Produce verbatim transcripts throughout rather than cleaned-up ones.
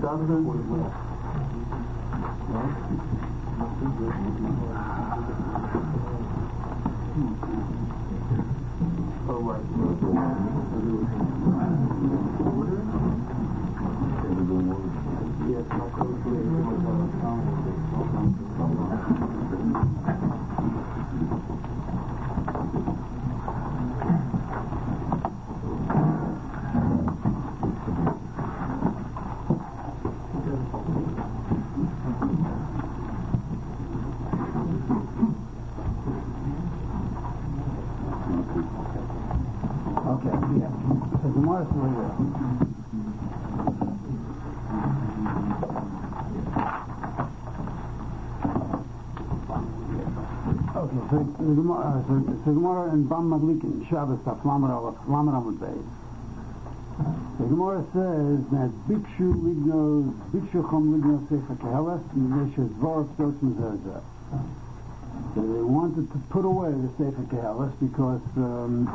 The Gemara, so, so Gemara and Bam Maglikin, Shabbos, Lamed Aleph, Lamed Amud Beis. The Gemara says that Bikshu Lignos, Bikshu Chom Lignos Sefer Keheles, Mishes Vorf Dosim Zezeh. So they wanted to put away the Sefer Keheles because um,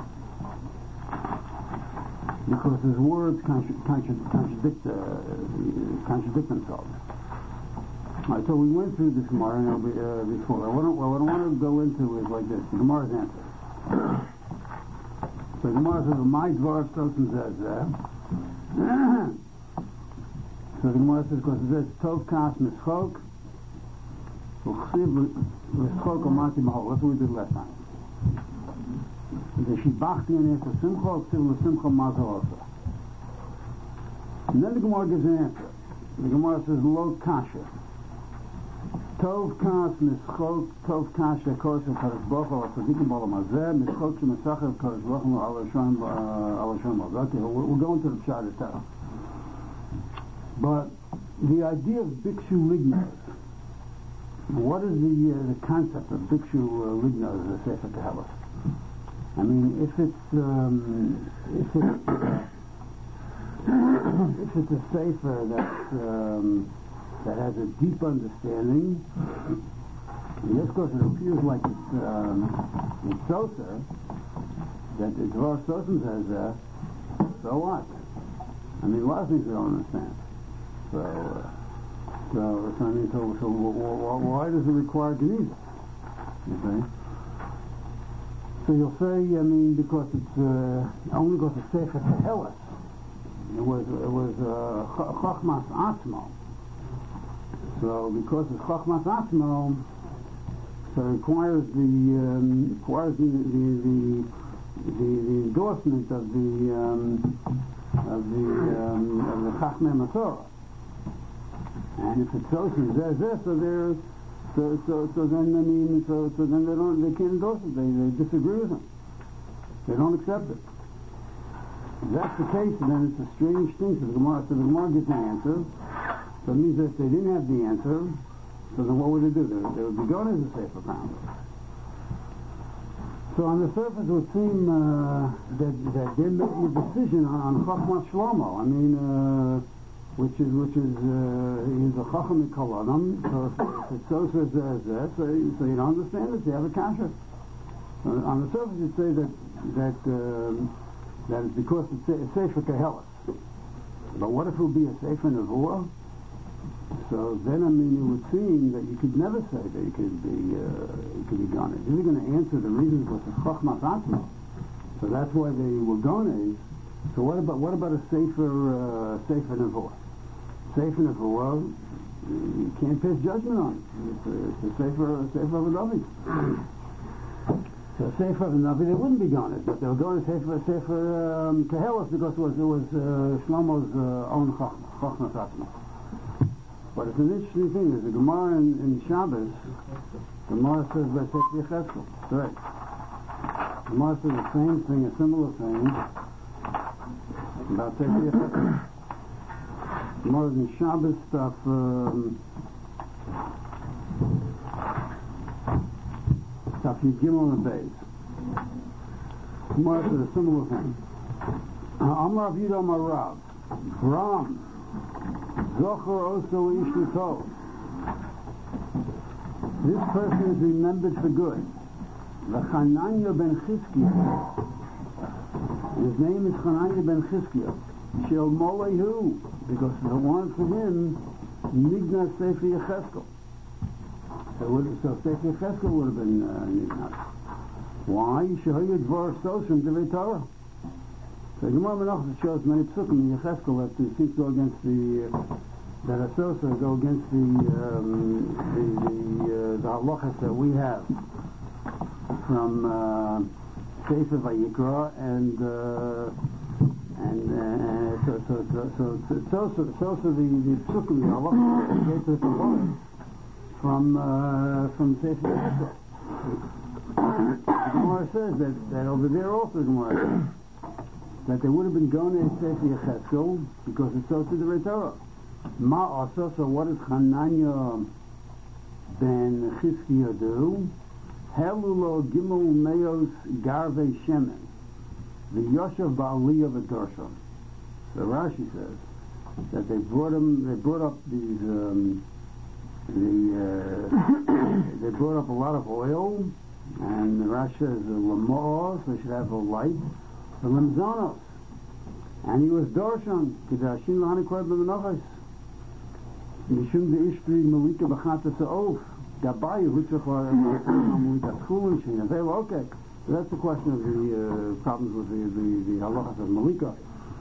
because his words contra- contra- contradict uh, contradict themselves. Right, so we went through this Gemara uh, before. What I, what I want to go into is like this: the Gemara's answer. So the Gemara says, "My dvar stosen zeh." So the Gemara says, "Because it says tov kas mischok, uchsiv mischok omati mahol." That's what we did last time. The shibachti and answer simcha, uchsiv l'simcha mazal also. And then the Gemara gives an answer. The Gemara says, "Lo kasha." Tov kas mischok, tov kasha kosher kadosh baruch hu al tzadikim b'olam hazeh, mischok shemesacher kadosh baruch hu al Hashem al Hashem. Okay, we'll go into the pshat itself. But the idea of Bikshu Lignos, what is the uh, the concept of Bikshu uh, Lignos, the Sefer Keheles? I mean, if it's um, if it's uh, if it's a sefer that's um, that has a deep understanding, and just because it appears like it's um, it's Sosa, that the Dvar Sosa says that, so what? I mean, a lot of things we don't understand. So, uh, so, so I mean, so, so w- w- why does it require Geniza? You see? So you'll say, I mean, because it's uh, only because it's Sefer Keheles. It was it was uh, Chochmas Atzmo. So because it's Chochmas Atzmo, so it requires the um, requires the the, the the the endorsement of the um, of the um, of the Chachmei Masorah. And if it's so, so they're so so so then I mean so so then they don't they can't endorse it. They they disagree with them. They don't accept it. If that's the case, then it's a strange thing. So the Gemara, so the Gemara gets an answer. So it means that if they didn't have the answer, so then what would they do? They, they would be going as a safer ground. So on the surface, it would seem uh, that that they're making a decision on, on Chachmas Shlomo. I mean, uh, which is which is uh, he's a Chacham Mikol Adam. So if it so says that, so, so you don't understand it. You have a kasha. So on the surface, you'd say that that um, that it's because it's a Sefer Keheles. But what if it would be a Sefer Nevuah? So then, I mean, it would seem that you could never say that you could be uh, you could be Ganesh. If you're going to answer the reasons with the Chochmas Atzmo, so that's why they were Ganesh. So what about what about a Sefer uh, Sefer Nevuah? Sefer Nevuah, you can't pass judgment on it. It's a, it's a Sefer a Sefer of a Navi. So a Sefer of a Navi, they wouldn't be Ganesh, but they were going to Sefer Sefer um, Keheles because it was it was uh, Shlomo's uh, own Chochmas Atzmo. But it's an interesting thing. There's a Gemara in, in Shabbos. The Gemara says by Sefer Yechezkel. Right. The Gemara says the same thing, a similar thing about Sefer Yechezkel. The Gemara in Shabbos stuff. Um, stuff you give on the base. The Gemara says a similar thing. Amar Rav Yudah Amar Rav. Ram. Zocher also ish l'tov. This person is remembered for good. V'Chananya ben Chizkiah. His name is Chananya ben Chizkiah. Shel Molehu, because if it weren't for him, Nignat Sefer Yecheskel. So, would, so Sefer Yecheskel would have been uh, Nignat. Why? Shehoyed Dvar Sosim Devei Torah. So Gemara Menachos shows many psukim in Yecheskel that uh, seems to go against the uh, that Asosa go against the um, the the, uh, the halachas that we have from uh, Sefer Vayikra and uh, and uh, so so so so so so, so, so, so the the psukim the halachas that gave to the Gemara from uh, from Sefer Yecheskel. The Gemara says that, that over there also the Gemara says that they would have been going to Sefer Yecheskel because it's so to the Torah. Ma also, so what does Hananya ben Chizkiya do? Helulo gimel meos garve shemen the Yoshev ba'aliyah v'dorsha. So Rashi says that they brought him, they brought up these um, the uh, they brought up a lot of oil, and Rashi says the lamos, they should have a light, the lemzonos, and he was dorshan kedashin lahani korban b'menachos. Mishum de'ishtri malika b'chata sa'of gabayu hutzach malika schulin shein. They well, okay, so that's the question of the uh, problems with the the, the halachas of malika.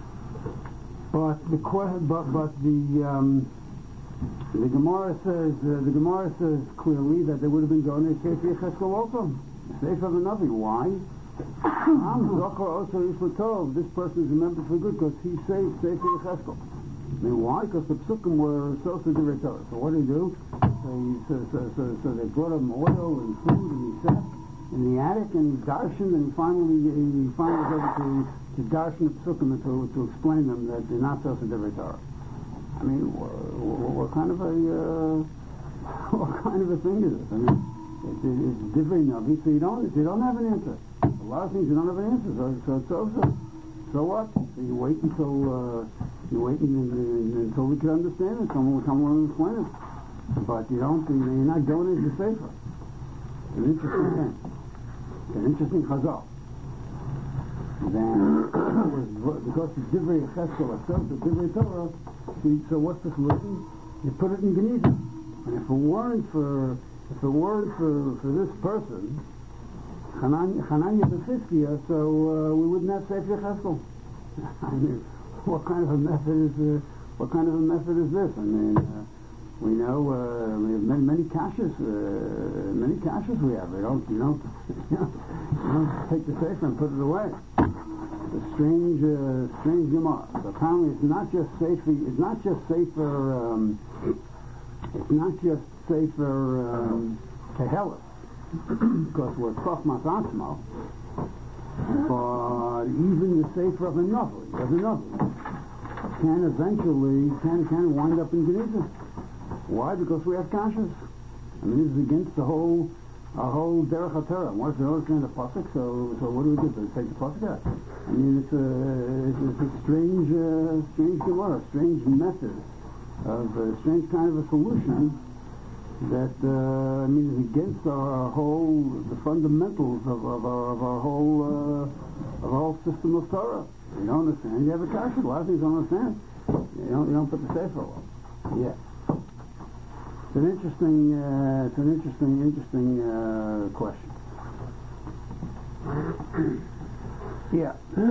But the but but the um, the Gemara says uh, the Gemara says clearly that they would have been going to Sefer Yecheskel also. Sefer Navi. Why? Am Zochar also Yishlotov. This person is remembered for good because he saved Sefer Yecheskel. I mean, why? Because the psukim were so to the Torah. So what do you do? So, he, so, so, so, so they brought him oil and food, and he sat in the attic and he darshan, and he finally he finally was able to to darshan the psukim to to explain them that they're not so to the Torah. I mean, what, what kind of a uh, what kind of a thing is this? I mean, it's, it's different enough. So you don't you don't have an answer. A lot of things you don't have an answer. So so so so, so what? So you wait until uh, you wait until, until we can understand it. Someone someone will explain it. But you don't. You're not going into Sefer. It's an interesting thing. It's an interesting chazal. Then because it's divrei Yecheskel itself, the divrei Torah. So what's the solution? You put it in Geniza. And if it weren't for if it weren't for, for this person, Hananya B'Chizkiya, so uh, we wouldn't have Sefer Yecheskel. I mean, what kind of a method is uh, what kind of a method is this? I mean, uh, we know uh, we have many many caches, uh, many caches we have. We don't, you know, you know, you don't take the Sefer and put it away. A strange, uh, strange Gemara. So apparently, it's not just Sefer. It's not just Sefer. Um, it's not just Sefer um, Kehelis, because we're Chochmas Atzmo. But even the Sefer of a Novel, of a Novel, can eventually can can wind up in Geniza. Why? Because we have kashas. I mean, this is against the whole. Our whole derech haTorah. Once we understand the pasuk, so so what do we do? Do we take the pasuk out? I mean, it's a it's, it's a strange uh, strange gemara, strange method of a strange kind of a solution that uh, I mean is against our whole the fundamentals of, of our of our whole uh, of our whole system of Torah. You don't understand. You have a kasha. A lot of things you don't understand. You don't you don't put the sefer on. Yeah. It's an interesting, uh, it's an interesting, interesting uh, question. Yeah.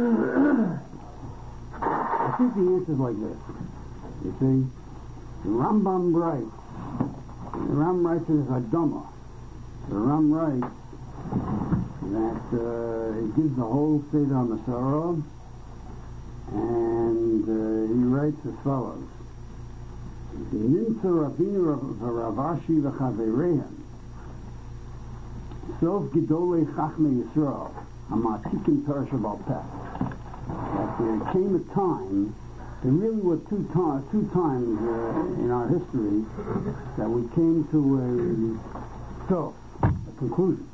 I think the answer is like this. You see, the Rambam writes, the Rambam writes in his Hadamah, the Rambam writes that uh, he gives the whole Seder HaMasorah, and uh, he writes as follows. Nimtza Rabbeinu v'Ravashi v'Chavereihem Sof Gedolei Chachmei Yisrael Hamatikim Torah Shebal Peh. That there came a time, there really were two, to- two times uh, in our history that we came to a sof, a conclusion.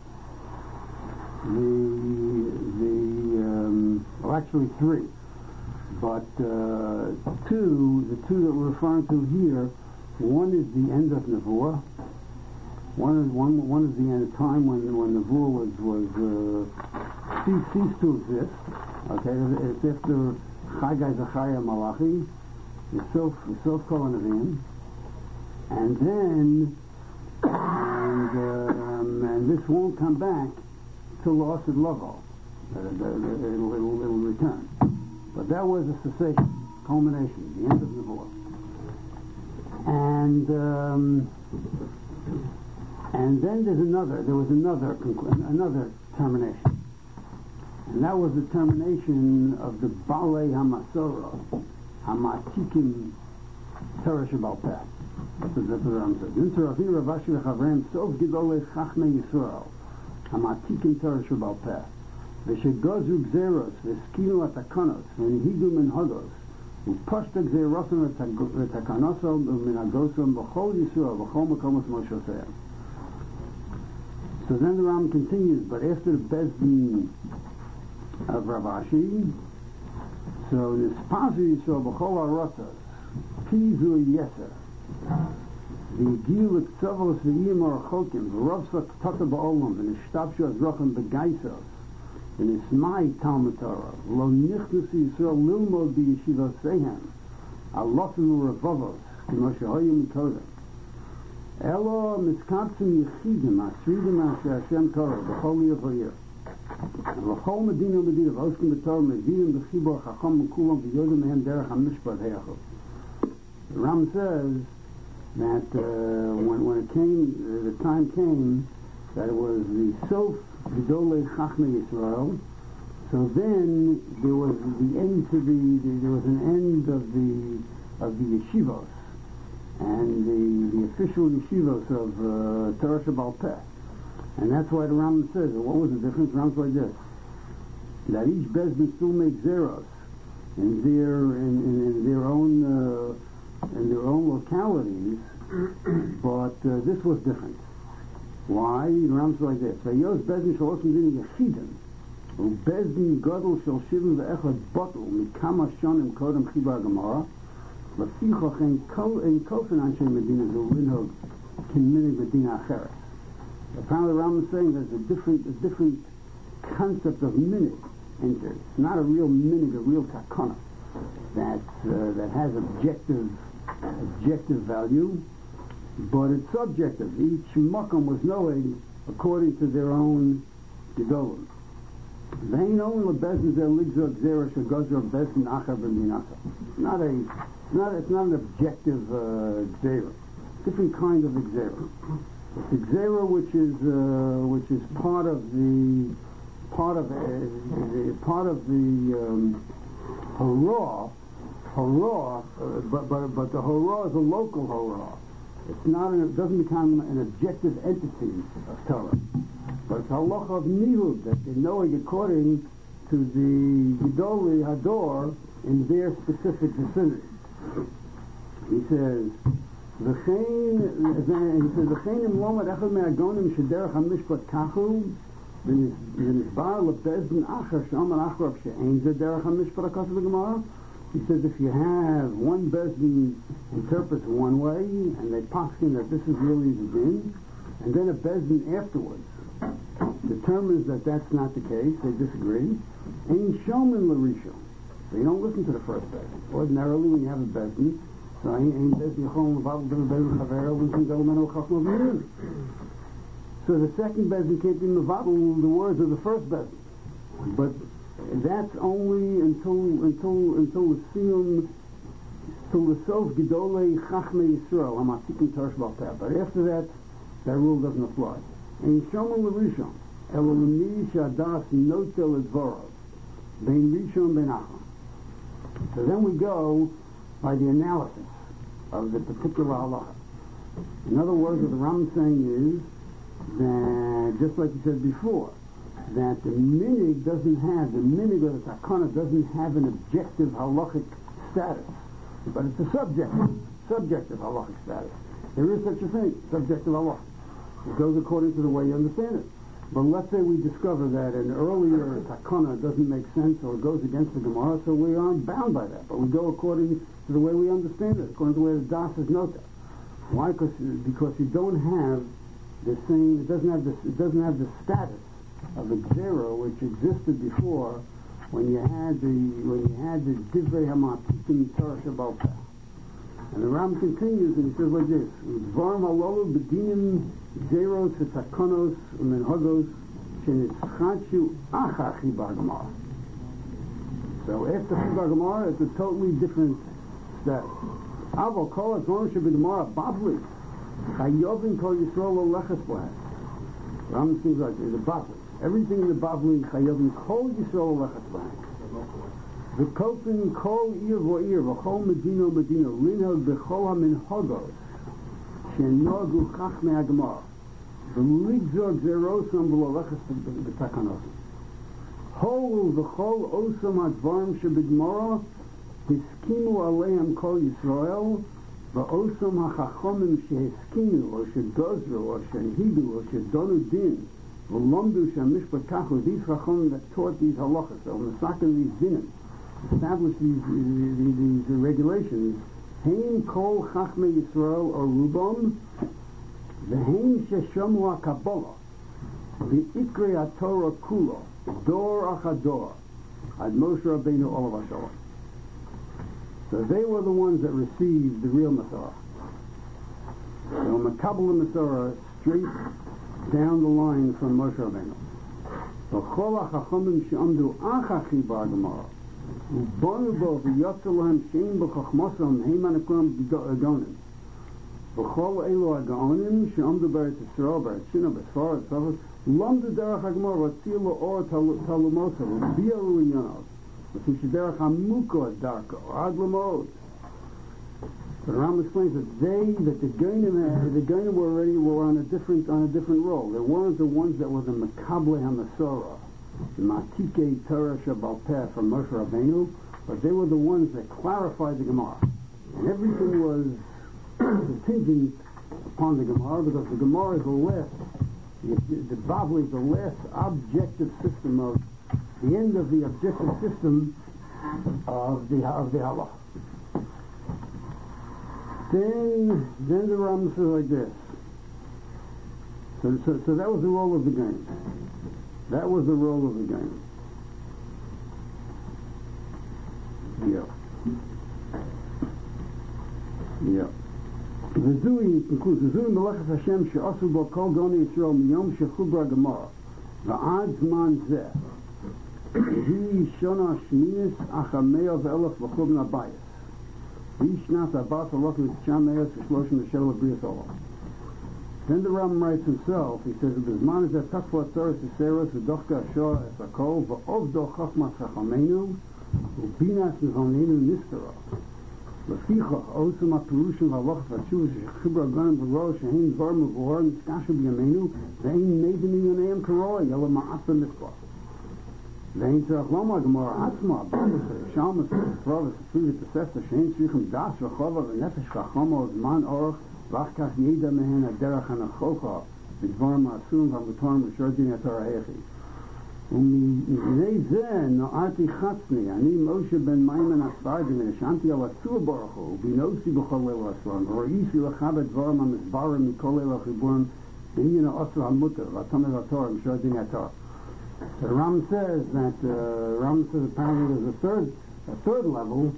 The the um, well, actually three. But uh, two, the two that we're referring to here, one is the end of Nevuah. One is one. One is the end of time when when Nevuah was was uh, ceased, ceased to exist. Okay, it's after Chagai Zachariah Malachi, Yisuf Yisuf Kol Nevi'im, and then and, um, and this won't come back till the Osed Lovo. Uh, it'll, it'll, it'll return. But that was a cessation, culmination, the end of the war. And um, and then there's another. There was another conclu- another termination, and that was the termination of the Balei Hamasora Hamatikim Torah Shebal Peh. That's what the Ram said. Din Torafin Ravashi V'Chavreim Sof Gidolei Chachmei Yisrael Hamatikim Torah Shebal Peh V'Shegozu Gzeros V'Skinu Atakonos V'Nihidu Min Hogos U'Pashta Gzerosim V'Takanosom V'Minagosom V'Chol Yisrael V'Chol Makomos Moshe. So then the Ram continues, but after the Bezdin of Ravashi, so Nispazu Yisrael B'Chol HaRotas Pizu Yeser V'Gil K'Tzavos V'Yim Orchokim V'Rovsak Tata Ba'olam V'Nishtabshu Azrochem B'Gaisos V'Nismai Talmud Torah Lo Nichnusi Yisrael Lilmod B'Yeshivos Sehem Alofim U'Revovos K'mo Shehoyim Mikodem Elo Miskapsim Yechidim Asridim Asher Hashem Torah B'Chol Yevoyer V'Chol Medina Medina V'Oskim B'Torah Mevidim B'Chibor Chacham M'Kulam V'Yodem Mehem Derech HaMishpat He'achot. The Ram says that uh, when, when it came, uh, the time came that it was the Sof Gedolei Chachmei Yisrael. So then there was the end to the, the there was an end of the of the yeshivos and the, the official yeshivos of uh, Torah Shebal Peh, and that's why the Ram says, what was the difference? The Ram's like this: that each bezdin still makes zeros in their in, in, in their own. Uh, in their own localities, but uh, this was different. Why? The Ram's like this: Vayos bezdin shel osem din yechidim, ubezdin gadol shel shivim ve'echad batul mikama shonim kodem chibar gemara, lefichach en kofen anshe medina zu linhog k'minig medina acheres. Apparently, the Ram is saying there's a different, a different concept of minig entered. It's not a real minig, a real takana that uh, that has objective. objective value, but it's subjective. Each makom was knowing according to their own gedolim. Vein only lebezin zer ligzor gzera shegozor bezin achar b'minasa. Not a, not it's not an objective uh, gzera. Different kind of gzera. It's a gzera which is uh, which is part of the part of uh, part of the um, hurrah. Hurrah, uh, but, but but the hurrah is a local hurrah. It's not an, it doesn't become an objective entity of Torah, but it's halacha of nihud that they're knowing according to the Gedolei Hador in their specific vicinity. He says, "V'chein," he says, "V'chein im lomad echad me'agonim shederach hamishpat kachu v'nisbar lebezdin achar she'amar acharav she'ein zeh derech hamishpat akasav v'gemara." He says if you have one bezdin interprets one way, and they poskin that this is really the din, and then a bezdin afterwards determines that that's not the case, they disagree, ain't shomin l'rishon. So you don't listen to the first bezdin. Ordinarily, when you have a bezdin, so ain't bezdin yachol l'vav b'n bezdin chavera l'vin galmenu chachma v'yin. So the second bezdin can't be mevatel the words of the first bezdin, but that's only until until until the siyum, till the sof gedolei chachmei Yisrael hamatikim Torah Shebal Peh. But after that, that rule doesn't apply. And yishomu l'rishon elo l'mi shadas notel edvorav bein rishon bein achon. So then we go by the analysis of the particular halacha. In other words, what the Ram is saying is that, just like you said before, that the minig doesn't have, the minig of the takana doesn't have an objective halachic status, but it's a subjective, subjective halachic status. There is such a thing, subjective halacha. It goes according to the way you understand it. But let's say we discover that an earlier takana doesn't make sense or goes against the Gemara, so we aren't bound by that, but we go according to the way we understand it, according to the way the das is nota. Why? Because because you don't have the same, it doesn't have this, it doesn't have the status of a zero which existed before when you had the when you had the Divrei Hamatikim Torah Shabbal Peh. And the Ram continues and he says like this: Dvarim halalu b'dinim zeros v'takonos u'menhagos shenitzchachu achar chibar gemara. So after chibar gemara, it's a totally different status. Aval kol advarim sheb'gemara bavli chayovin kol Yisrael lo lechas b'hem. Ram seems like the bavli. Everything in the bavli chayovin kol Yisrael lo lechas b'hem. The V'kofin kol ir v'ir v'chol medino medino linhag b'chol ha-minhagos she'nogu chachmei ha-gemara v'ligzor gzerosam v'lolechas b'takanos hol v'chol osam ha-dvarim sheb'gemara hiskimu aleihem kol Yisrael v'osam ha-chachomim shehiskinu or shedozru or shehidu or shedonu din v'lomdu she'mishpat kachu, these chachomim that taught these halachas or masakin these dinim establish these, these, these regulations. Hein kol chachmei Yisrael or Rubon, v'hein sheshamu ha-Kabbalah, v'ikri ha-Torah kulo, dor achador, ad Moshe Rabbeinu olav hashalom. So they were the ones that received the real Masorah. So Makabbalah Masorah straight down the line from Moshe Rabbeinu. V'chol ha-chachomim she'amdu achar chibar gemara, ובונו בו ויוצא להם שאין בחוכמוסם הם הנקראים גאונים וכל אלו הגאונים שעמדו בארץ ישראל, בארץ שינה, בספרד, בספרד למדו דרך הגמרא והוציאו לו אור תלמוסו וביארו ענייניו לפי שדרך עמוקו דרכו עד למאוד. The Ram explains that they, that the Gainim, the Gainim were already were on a different on a different role. They weren't the ones that were the Makable HaMasorah, the Matike Torah Shabbal Peh from Moshe Rabbeinu, but they were the ones that clarified the Gemara. And everything was contingent upon the Gemara, because the Gemara is the last, the, the Bavli is the last objective system of, the end of the objective system of the of the Halach. Then, then the Ram says like this. So, so, so that was the role of the game. That was the role of the game. Yeah. Yeah. The Zui concludes, the Zui Melechas Hashem she'asu bo kol goni Yisrael miyom shechubra gemara va'ad zman zeh hi shona shminis achameo ve'elef v'chub nabayis v'ishnat abat alach v'tchameos v'shloshim v'shel v'briyas olam. Then the Ram writes himself, he says, B'zman zeh takva tzoros v'seros v'dochka ashor es hakol v'ovdo chachmas chachamenu u'binas nivonenu nistara לפיכך, עוצם הפירושים והלכת והתשובה שחיבר הגויים בראש שהן דבר מבואר נתקשו בימינו ואין נדן ענייניהם כרואי אלא מעט במספר. ואין צריך לומר הגמרא עצמה שם הספרה וספרי ותוספתא שהן צריכים דס וחובה ונפש חכמה וזמן אורך ואח כך ידע מהן הדרך הנכוחה בדבר מעשום והמותרים ושור דיני התורה היחי. ומבני זה נוערתי חצני, אני משה בן מימן הספרדי ונשענתי על הצור ברוך הוא, ובינוסי בכל ליל הסלון, וראיתי לך בדברם המסברים מכל ליל החיבורם, בעניין העשר המותר, והתומר התורה, משור דיני התורה. The Ram says that, uh, Ram says apparently there's a third, a third level.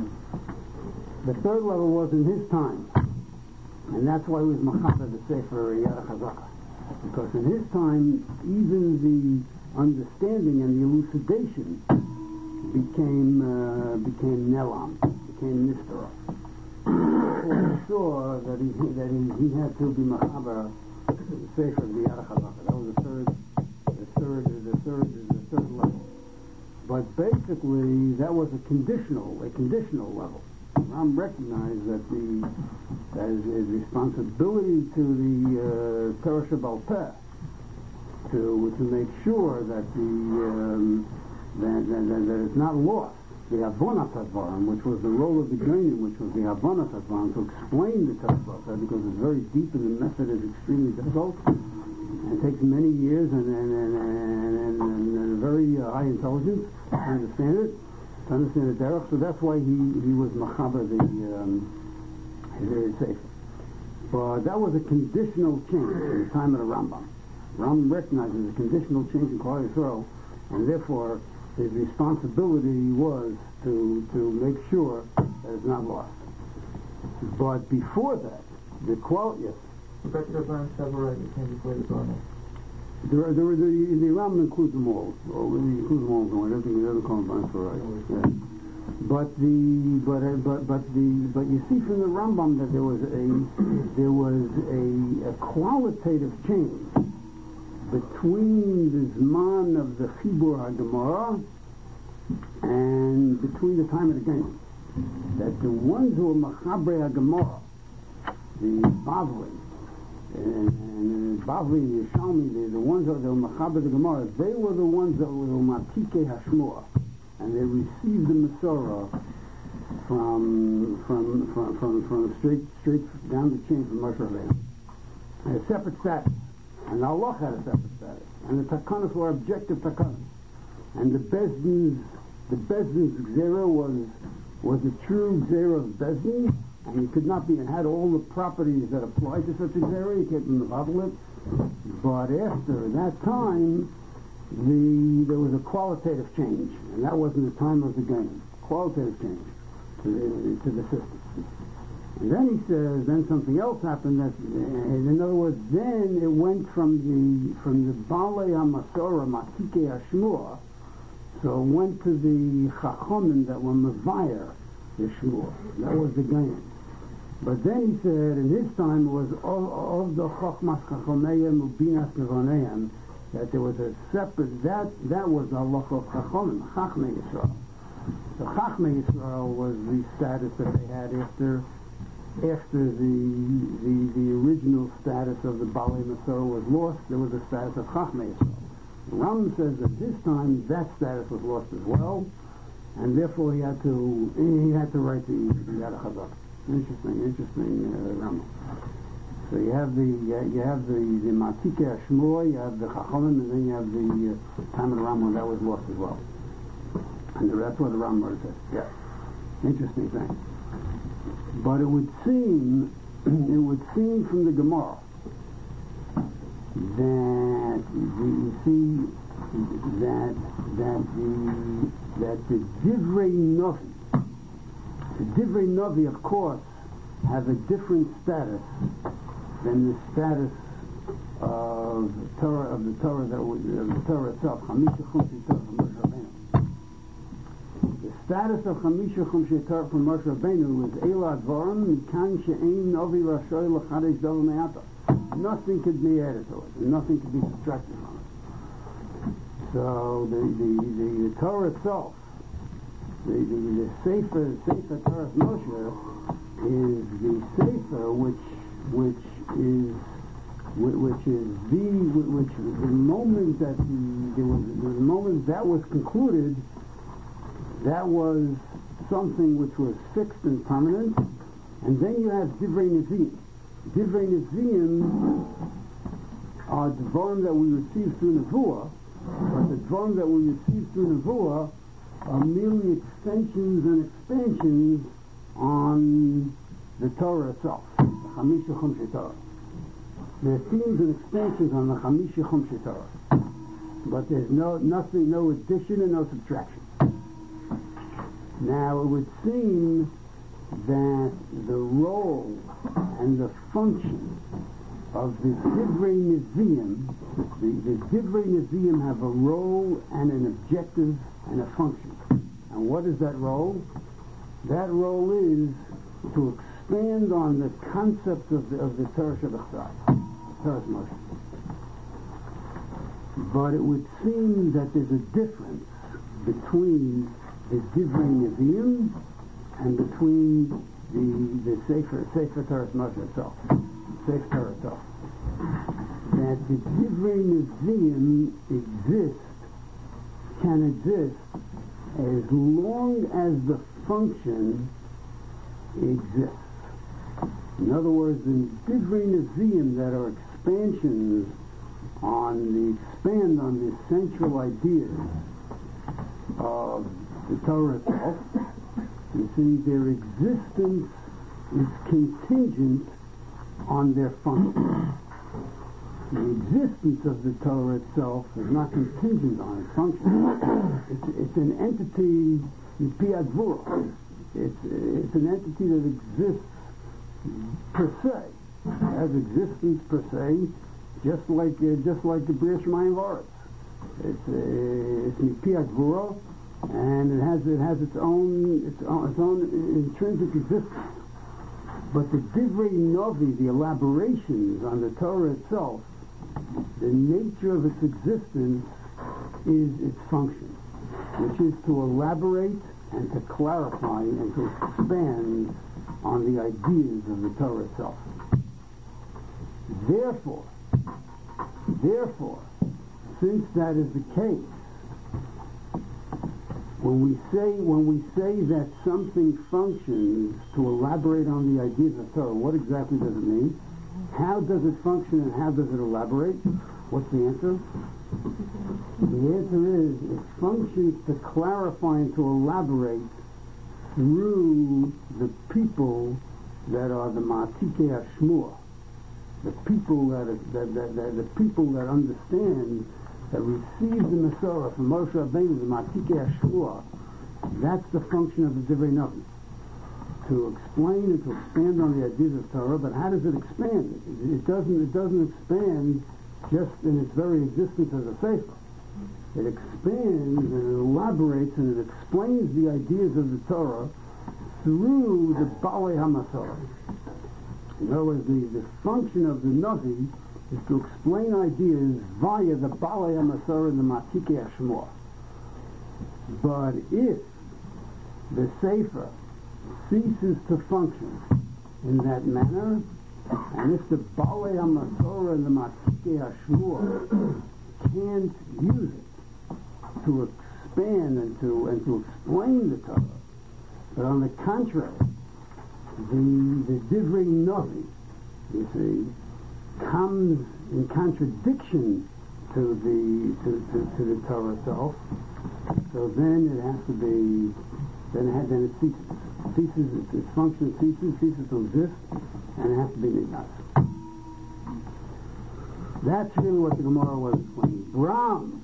The third level was in his time, and that's why he was Machaber the Sefer Yad HaChazaka. Because in his time, even the understanding and the elucidation became uh, became Nelam, became Nistara. He saw that he that he, he had to be Machaber the Sefer of the Yad HaChazaka. That was the third, the third, the third, the third level. But basically, that was a conditional, a conditional level. Ram recognized that the that his, his responsibility to the uh, Torah Shabbal Peh to to make sure that the um, that, that, that it's not lost, the Avonat Advarim, which was the role of the Gainim, which was the Avonat Advarim, to explain the Torah Shabbal Peh, because it's very deep and the method is extremely difficult. And it takes many years and and and, and, and, and, and very uh, high intelligence to understand it. To understand the derech, so that's why he, he was machaber the um, his sefer. But that was a conditional change in the time of the Rambam. Rambam recognizes a conditional change in Klal Yisrael, and therefore his responsibility was to to make sure that it's not lost. But before that, the quality, yes. But the Ram Samurai came before the Brahma. There, there, the, the Ram includes them all. Oh, he includes them all. I don't think he doesn't call them Samurai. Yeah. But the but uh, but but the but you see from the Rambam that there was a there was a, a qualitative change between the Zman of the Chibur HaGemara and between the time of the game. That the ones who were Machabre HaGemara, the Bavli, and, and Bavli and Yishalmi, the, the ones that were Machabre HaGemara, they were the ones that were Matike HaShmua, and they received the Masorah from from from from, from straight straight down the chain from Moshe Rabbeinu. And a separate status. And Allah had a separate status. And the takanas were objective takanas. And the Bezdin's, the Bezdin's Gzera was, was a true Gzera of Bezdin, and it could not be, and had all the properties that applied to such a Gzera, you can't unravel it. But after that time, the, there was a qualitative change, and that wasn't the time of the game. Qualitative change to the, to the system. And then he says, then something else happened. That, in other words, then it went from the from the Balei HaMasora Matike HaShmua, so it went to the Chachomim that were Mavayar the Shmua. That was the game. But then he said, in his time, it was of the Chochmas Chachomeyim Ubinas Nevoneim, that there was a separate, that that was the halacha of Chachomim, Chachmei Yisrael. So Chachmei Yisrael was the status that they had after after the the, the original status of the Balei Masorah was lost. There was a status of Chachmei Yisrael. Ram says at his time that status was lost as well, and therefore he had to he had to write the Yad HaChazak. Interesting, interesting uh, Ram. So you have the uh, you have the the Matike HaShmua, you have the Chachomim, and then you have the uh, time of the Ram when that was lost as well. And that's what the Ram says. Yeah, interesting thing. But it would seem, it would seem from the Gemara that the, you see that that the that the Divrei Novi, the Divrei Novi, of course, have a different status than the status of Torah of the Torah that was, of the Torah itself. Chamisha Chumshei Torah from Moshe Rabbeinu. The status of Chamisha Chumshei Torah from Moshe Rabbeinu was Eila Dvarim Mikan She'ein Novi Rashoy L'Chadesh Davar Me'ata. Nothing could be added to it, and nothing could be subtracted from it. So the the, the, the Torah itself, the the, the Sefer Sefer Torah Moshe is the Sefer which which is which is the which the moment that the there was the moment that was concluded, that was something which was fixed and permanent. And then you have Divrei Nevi'im. Divrei Nevi'im are the dvarim that we receive through Nevuah, but the dvarim that we receive through Nevuah are merely extensions and expansions on the Torah itself, the Chamisha Chumshei Torah. There are themes and expansions on the Chamisha Chumshei Torah, but there's no nothing, no addition and no subtraction. Now it would seem that the role and the function of the Divrei Nevi'im, the, the Divrei Nevi'im have a role and an objective and a function. And what is that role? That role is to expand on the concepts of the, of the Torah Shabbat, Torah Moshe. But it would seem that there's a difference between the Divrei Nevi'im and between the the Sefer Sefer Torah Moshe itself, Sefer Torah itself. That the Divrei Nevi'im exist, can exist as long as the function exists. In other words, the Divrei Nevi'im that are expansions on the expand on the central ideas of the Torah itself. You see, their existence is contingent on their function. the existence of the Torah itself is not contingent on its function. it's, it's an entity, Piadvura. It's, it's an entity that exists per se, has existence per se, just like uh, just like the Bria Shemayim V'Aretz. It's uh, it's Piadvura, and it has it has its own its own, its own intrinsic existence. But the Divrei Novi, the elaborations on the Torah itself, the nature of its existence is its function, which is to elaborate and to clarify and to expand on the ideas of the Torah itself. Therefore, therefore, since that is the case, when we say when we say that something functions to elaborate on the ideas of Torah, what exactly does it mean? How does it function and how does it elaborate? What's the answer? The answer is it functions to clarify and to elaborate through the people that are the Ma'atikei Hashmua, the people that, are, that, that, that the people that understand, that receive the Masorah from Moshe Rabbeinu, the Ma'atikei Hashmua. That's the function of the Divrei Novi, to explain and to expand on the ideas of Torah. But how does it expand? It, it doesn't. It doesn't expand just in its very existence as a sefer. It expands and it elaborates and it explains the ideas of the Torah through the Balei HaMasorah. In other words, the, the function of the Navi is to explain ideas via the Balei HaMasorah and the Ma'atikei Hashmua. But if the sefer ceases to function in that manner, and if the Balei HaMasorah and the Ma'atikei Hashmua can't use it to expand and to and to explain the Torah, but on the contrary, the the Divrei Novi, you see, comes in contradiction to the to, to, to the Torah itself, so then it has to be then it, has, then it ceases ceases its, its function ceases ceases to exist, and it has to be nignas. That's really what the Gemara was explaining. Bram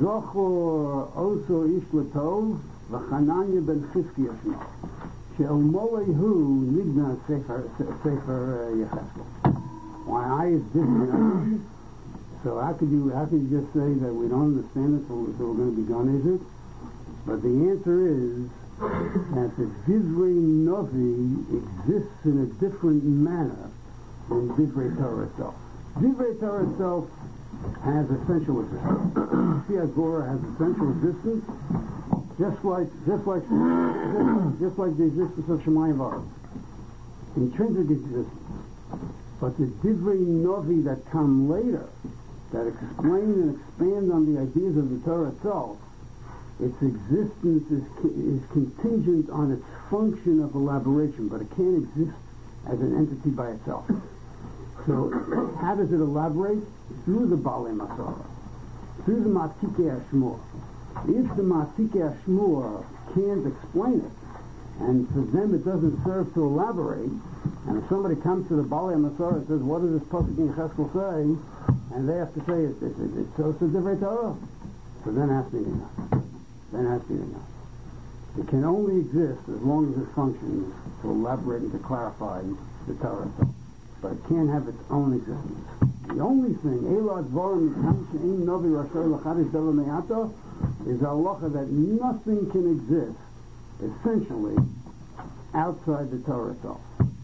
Zochor Oso Ish Latov V'Chananya Ben Chizki Yashma She'el Molehu Nigna Sefer Sefer Yecheskel. Why I is different. So how could you how could you just say that we don't understand it, so, so we're going to be gone, is it? But the answer is that the Divrei Novi exists in a different manner than Divrei Torah itself. Divrei Torah itself has essential existence. Piadvura has essential existence, just like just like just like the existence of Shemayim V'Aretz. Intrinsic existence. But the Divrei Novi that come later, that explain and expand on the ideas of the Torah itself, its existence is, is contingent on its function of elaboration, but it can't exist as an entity by itself. So, how does it elaborate? Through the Balei Masorah, through the Ma'atikei Hashmua. If the Ma'atikei Hashmua can't explain it, and for them it doesn't serve to elaborate, and if somebody comes to the Balei Masorah and says, what does this Pasuk in Cheskel say? And they have to say, it's, it's, it's, it's so Divrei Torah. So then it has to be enough. Then it has to be enough. It can only exist as long as it functions to elaborate and to clarify the Torah itself. But it can't have its own existence. The only thing, Eilad Vorim She'im Novi Rashay L'Chadish Davar Me'ata, is halacha that nothing can exist, essentially, outside the Torah itself.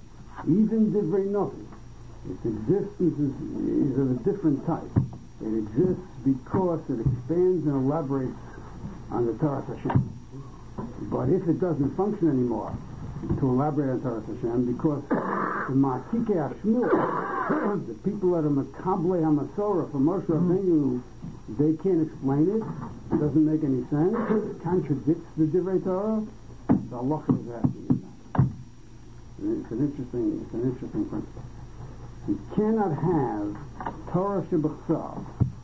Even Divrei Novi, its existence is, is of a different type. It exists because it expands and elaborates on the Torah Hashem. But if it doesn't function anymore to elaborate on Torah Hashem, because the Ma'atikei Hashmua, the people that are Makablei HaMasorah from Moshe Rabbeinu, they can't explain it. It doesn't make any sense. It contradicts the Divrei Torah. The halacha is asking that. It's an interesting, it's an interesting principle. You cannot have Torah Shebechsav,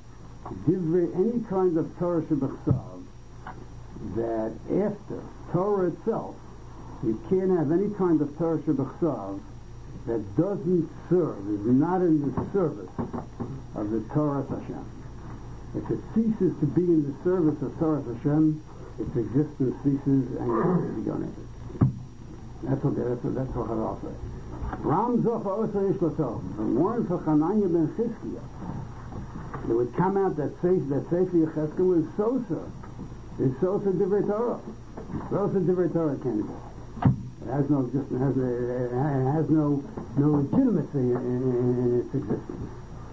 Divrei, any kind of Torah Shebechsav, that after Torah itself, you can't have any kind of Torah Shebechsav that doesn't serve, is not in the service of the Torah Hashem. If it ceases to be in the service of Torah Hashem, its existence ceases and it has to be donated. That's what that's what that's what I'll say. Ram Zofa Osa Ishlato, the warrant for Chananya ben Chizkiah, it would come out that Sefer that Sefer Yechezkel was Sosa, is Sosa Divrei Torah. Sosa Divrei Torah candidate. It has no just it has, it has no no legitimacy in, in, in its existence.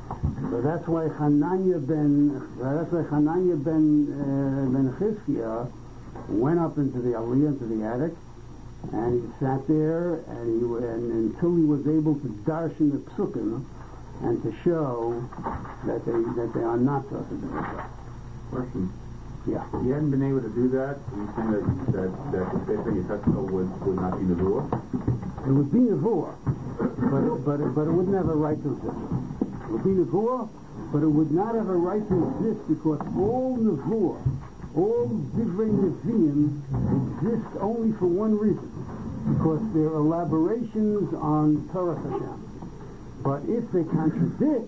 So that's why Hananya ben that's why Hananya ben uh, ben Chizkiah went up into the aliyah, into the attic, and he sat there, and he and until he was able to darshan the psukim and to show that they that they are not Sosa Divrei Torah. Question. Yeah. He hadn't been able to do that. Are you saying that that that the Sefer Yechezkel would would not be nevuah? It would be nevuah, but it, but it, but it wouldn't have a right to exist. It would be nevuah, but it would not have a right to exist because all nevuah, all divrei neviim exist only for one reason, because they're elaborations on Torah Hashem. But if they contradict,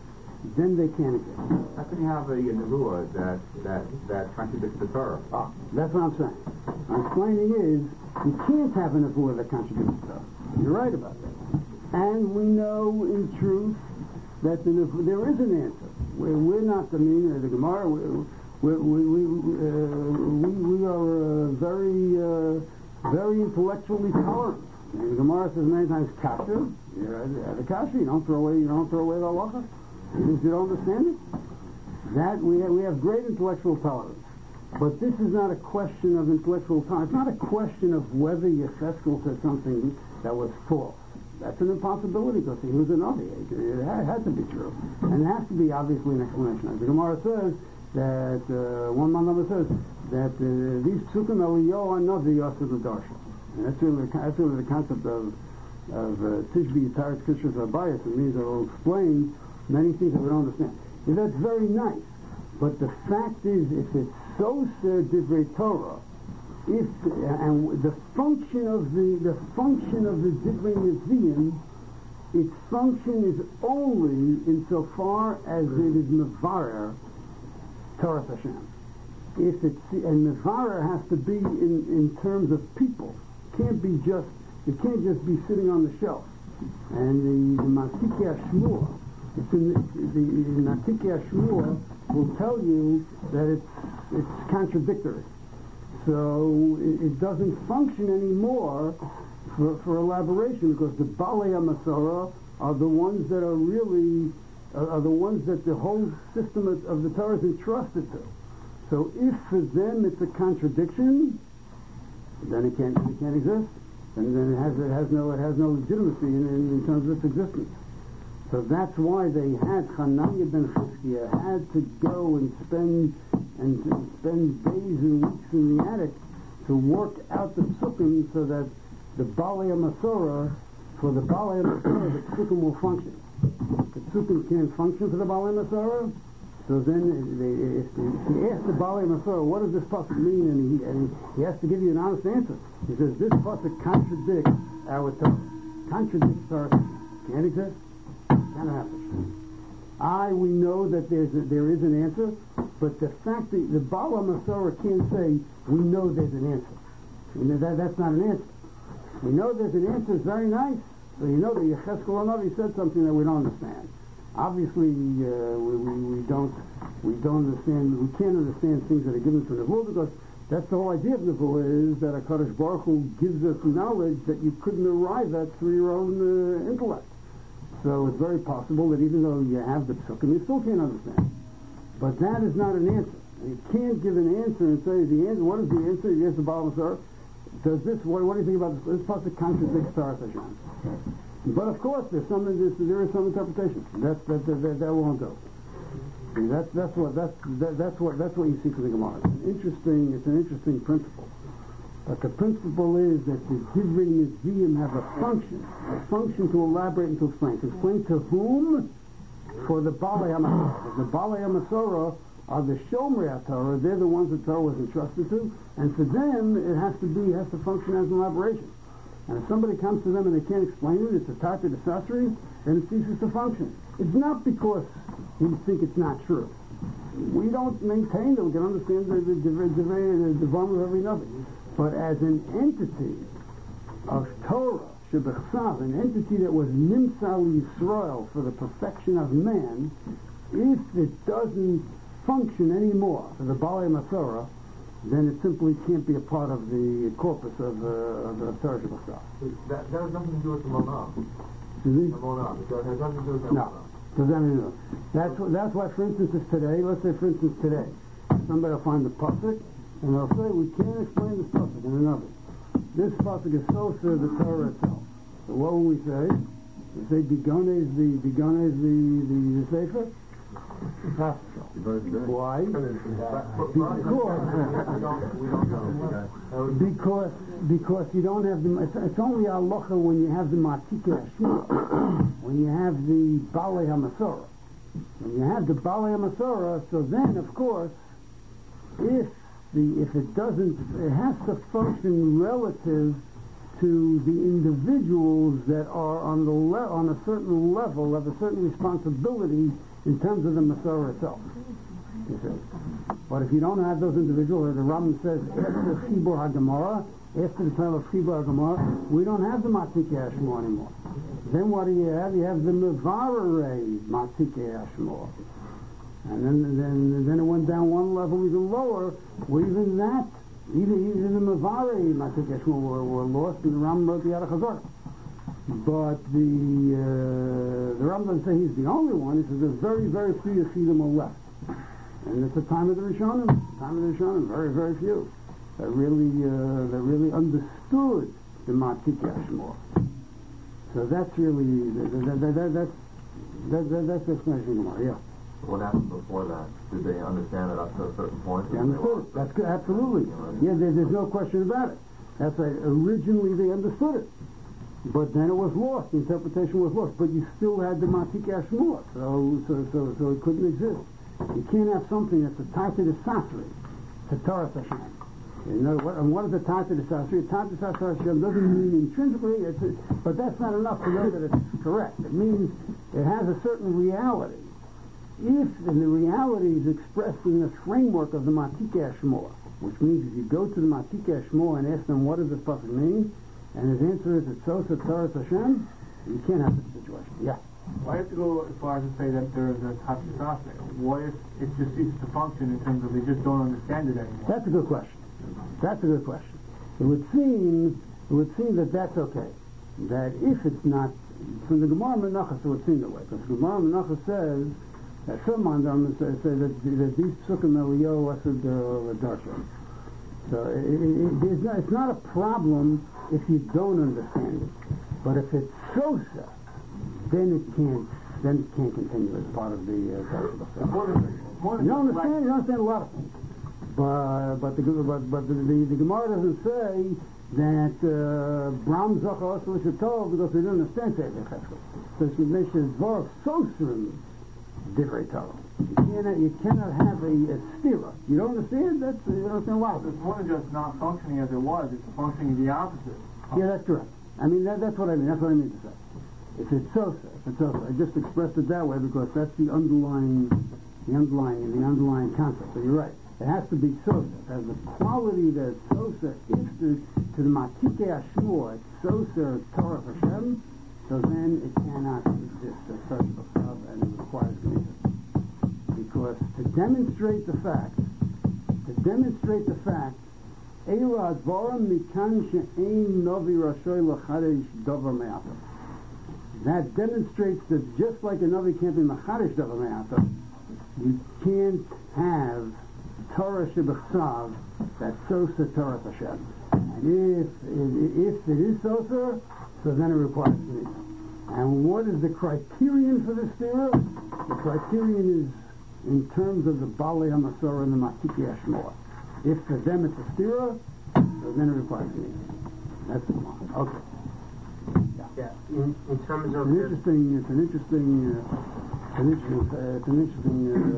then they can't exist. How can you have a, a nevuah that that that contradicts the Torah? Ah, that's what I'm saying. I'm explaining is you can't have a nevuah that contradicts the Torah. You're right about that. And we know in truth that the nevuah, there is an answer. We're, we're not, I mean, uh, the Gemara, we we we we, uh, we, we are uh, very uh, very intellectually tolerant. And the Gemara says many times, kasha, you're at the kasha, you don't throw away, you don't throw away the halacha. You don't understand it? That we have, we have great intellectual tolerance. But this is not a question of intellectual tolerance. It's not a question of whether Yechezkel said something that was false. That's an impossibility because he was an Navi. It had, had to be true. And it has to be obviously an explanation. The Gemara says that, uh, one man number says, that uh, these psukim Eliyahu are not the Yosef of Darshan. And that's really, that's really the concept of, of uh, Tishbi Yitaretz Kishras Abayas. It means it will explain many things that we don't understand. And that's very nice. But the fact is, if it's Sosa Divrei Torah, if and the function of the the function of the Divrei Nevi'im, its function is only insofar as it is Mevarer Torah Hashem. If it's and Mevarer has to be in, in terms of people. Can't be just it can't just be sitting on the shelf. And the, the Matikei Shmuel, it's in the, the Matikei Shmuel will tell you that it's it's contradictory. So it, it doesn't function anymore for, for elaboration because the Balei HaMasorah are the ones that are really uh, are the ones that the whole system of, of the Torah is entrusted to. So if for them it's a contradiction, then it can't it can't exist, and then it has it has no it has no legitimacy in, in, in terms of its existence. So that's why they had Hananya ben Chizkiah had to go and spend and to spend days and weeks in the attic to work out the psukim so that the Balei HaMasorah, for the Balei HaMasorah, the psukim will function. The psukim can't function for the Balei HaMasorah, so then they, if, they, if you ask the Balei HaMasorah, what does this pasuk mean, and he, and he has to give you an honest answer. He says, this pasuk contradicts our Torah. Contradicts Torah. Can't exist. Can't happen. I, we know that there's a, there is an answer, but the fact that the Balei HaMasorah can't say, we know there's an answer. You know, that, that's not an answer. We know there's an answer, it's very nice. So you know that Yechezkel Hanavi said something that we don't understand. Obviously, uh, we, we, we don't we don't understand, we can't understand things that are given to Nevuah because that's the whole idea of Nevuah is that HaKadosh Baruch Hu gives us knowledge that you couldn't arrive at through your own uh, intellect. So it's very possible that even though you have the psukim, you still can't understand. But that is not an answer. You can't give an answer and say the answer. What is the answer? You ask the Balei HaMasorah, does this? What, what do you think about this? This pasuk contradicts Torah Hashem. But of course, there's some this, there is some interpretation. That's that that, that, that won't go. See, that's that's what that's that, that's what that's what you see from the Gemara. It's an interesting it's an interesting principle. But the principle is that the Divrei Nevi'im have a function, a function to elaborate and to explain. To explain to whom? For the Balei HaMasorah. The Balei HaMasorah are the Shomrei HaTorah. They're the ones that Torah was entrusted to, and for them it has to be, it has to function as an elaboration. And if somebody comes to them and they can't explain it, it's a type of accessory, then it ceases to function. It's not because we think it's not true. We don't maintain that we can understand the the, the, the, the, the of every nothing. But as an entity of Torah, Shebechsav, an entity that was Nimsal Yisrael for the perfection of man, if it doesn't function anymore for the Balei Masorah, then it simply can't be a part of the corpus of, uh, of the Torah Shebechsav. That, that has nothing to do with the Monah. Excuse me? The Monah. It has nothing to do with the No. Monah. Does that mean no? That's, that's why, for instance, if today, let's say, for instance, today, somebody will find the pasuk, and they'll say, we can't explain this pasuk in another. This pasuk is so to the Torah itself. So what will we say? We say, Bigone is the, Bigone is the, the, the Sefer? Why? Because, because, because you don't have the, it's, it's only halacha when you have the Matikei Ashmua, when you have the Balei HaMasorah. When you have the Balei HaMasorah, so then, of course, if the, if it doesn't, it has to function relative to the individuals that are on the le- on a certain level, have a certain responsibility in terms of the Masorah itself. You see. But if you don't have those individuals, the Rambam says, after Chibur HaGemara, after the time of Chibur HaGemara, we don't have the Matikei Ashmua anymore. Then what do you have? You have the Mevarei Matikei Ashmua. And then, then, then it went down one level even lower, where even that, even, even the Mevarei Matikei Ashmua were, were lost, and the Rambam wrote the Yad HaChazorah. But the uh, the Rambam doesn't say he's the only one. He says there's very, very few Yechidim are left. And it's the time of the Rishonim, time of the Rishonim, very, very few that really, uh, that really understood the Matikei Ashmua. So that's really, that, that, that, that's, that, that, that's the explanation of Gemara, yeah. What happened before that? Did they understand it up to a certain point? They understood it. That's good, absolutely. Yeah, there, there's no question about it. That's right. Originally they understood it. But then it was lost. The interpretation was lost. But you still had the Matikei Ashmua. So, so, so, so it couldn't exist. You can't have something that's a Tata de Sasri to Torah Hashem. You know, what, and what is a Tata de Sasri? A Tata de Sasri Hashem doesn't mean intrinsically, it's a, but that's not enough to know that it's correct. It means it has a certain reality. If and the reality is expressed in the framework of the Matikei Ashmua, which means if you go to the Matikei Ashmua and ask them what does this pasuk mean, and his answer is it's so Torah Hashem, you can't have this situation. Yeah. Why have to go as far as to say that there is a Tatsasasne? What if it just ceases to function in terms of they just don't understand it anymore? That's a good question. That's a good question. It would seem, it would seem that that's okay. That if it's not, from the Gemara Menachos, it would seem that way. Because the Gemara Menachos says that some mandarim say, say that, that these psukim Eliyahu Asad Darshan. So it, it, it's, not, it's not a problem if you don't understand it. But if it's sosa, then it can't, then it can't continue as part of the uh, you don't understand. You don't understand a lot of things, but but the but, but the, the, the Gemara doesn't say that Bram Zachar also Tov because we don't understand Sefer Cheskel. So she makes his Dvorah Sosrim Divrei Torah. You cannot you cannot have a, a stira. You don't understand. That's you don't understand why. It's more than just not functioning as it was. It's functioning the opposite. Yeah, that's correct. I mean that, that's what I mean. That's what I mean to say. If it's sosa, if it's sosa, I just expressed it that way because that's the underlying, the underlying, the underlying concept. So you're right. It has to be sosa. It has the quality that sosa is to, to the Matikei Ashmua. It's sosa Torah Hashem. So then it cannot exist as such a sub, and it requires Gneisa. Because to demonstrate the fact, to demonstrate the fact, Eila Dvarim Mikan She'ein Novi Rashoy L'Chadesh Dover Me'atam. That demonstrates that just like a Navi can't be Machadish Davar Me'ata, you can't have Torah Shebechsav that's Sosa Torah Hashem. And if, if it is Sosa, so then it requires Gneisa. And what is the criterion for this stira? The criterion is in terms of the Balei HaMasorah and the Matikei Ashmua. If for them it's a stira, so then it requires Gneisa. That's the one. Okay. Yeah, in, in terms of it's an interesting, it's an interesting, uh, it's an interesting, uh, it's an interesting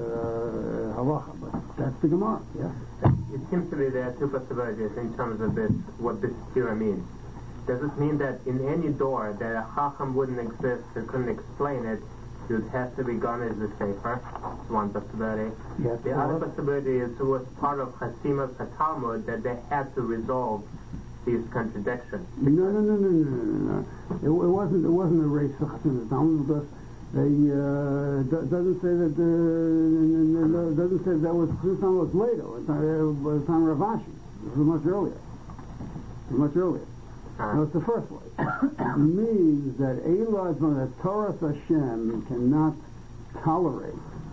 uh, halacha, but that's the Gemara. Yeah. It seems to me there are two possibilities in terms of this, what this stira means. does it mean that in any door that a Chacham wouldn't exist or couldn't explain it, it would have to be gone as a sefer? That's one possibility. Yes, the other possibility is it was part of Hasimas Talmud that they had to resolve these contradictions. No, no, no, no, no, no, no. It, it wasn't. It wasn't a race for Hasimas Talmud because they uh, do, doesn't say that. Uh, doesn't say that was Hasimas Talmud was later. It's not, it was on Rav Ashi. It was much earlier. It was much earlier. Uh, No, it's the first way. It means that Elad, that Torah Hashem cannot tolerate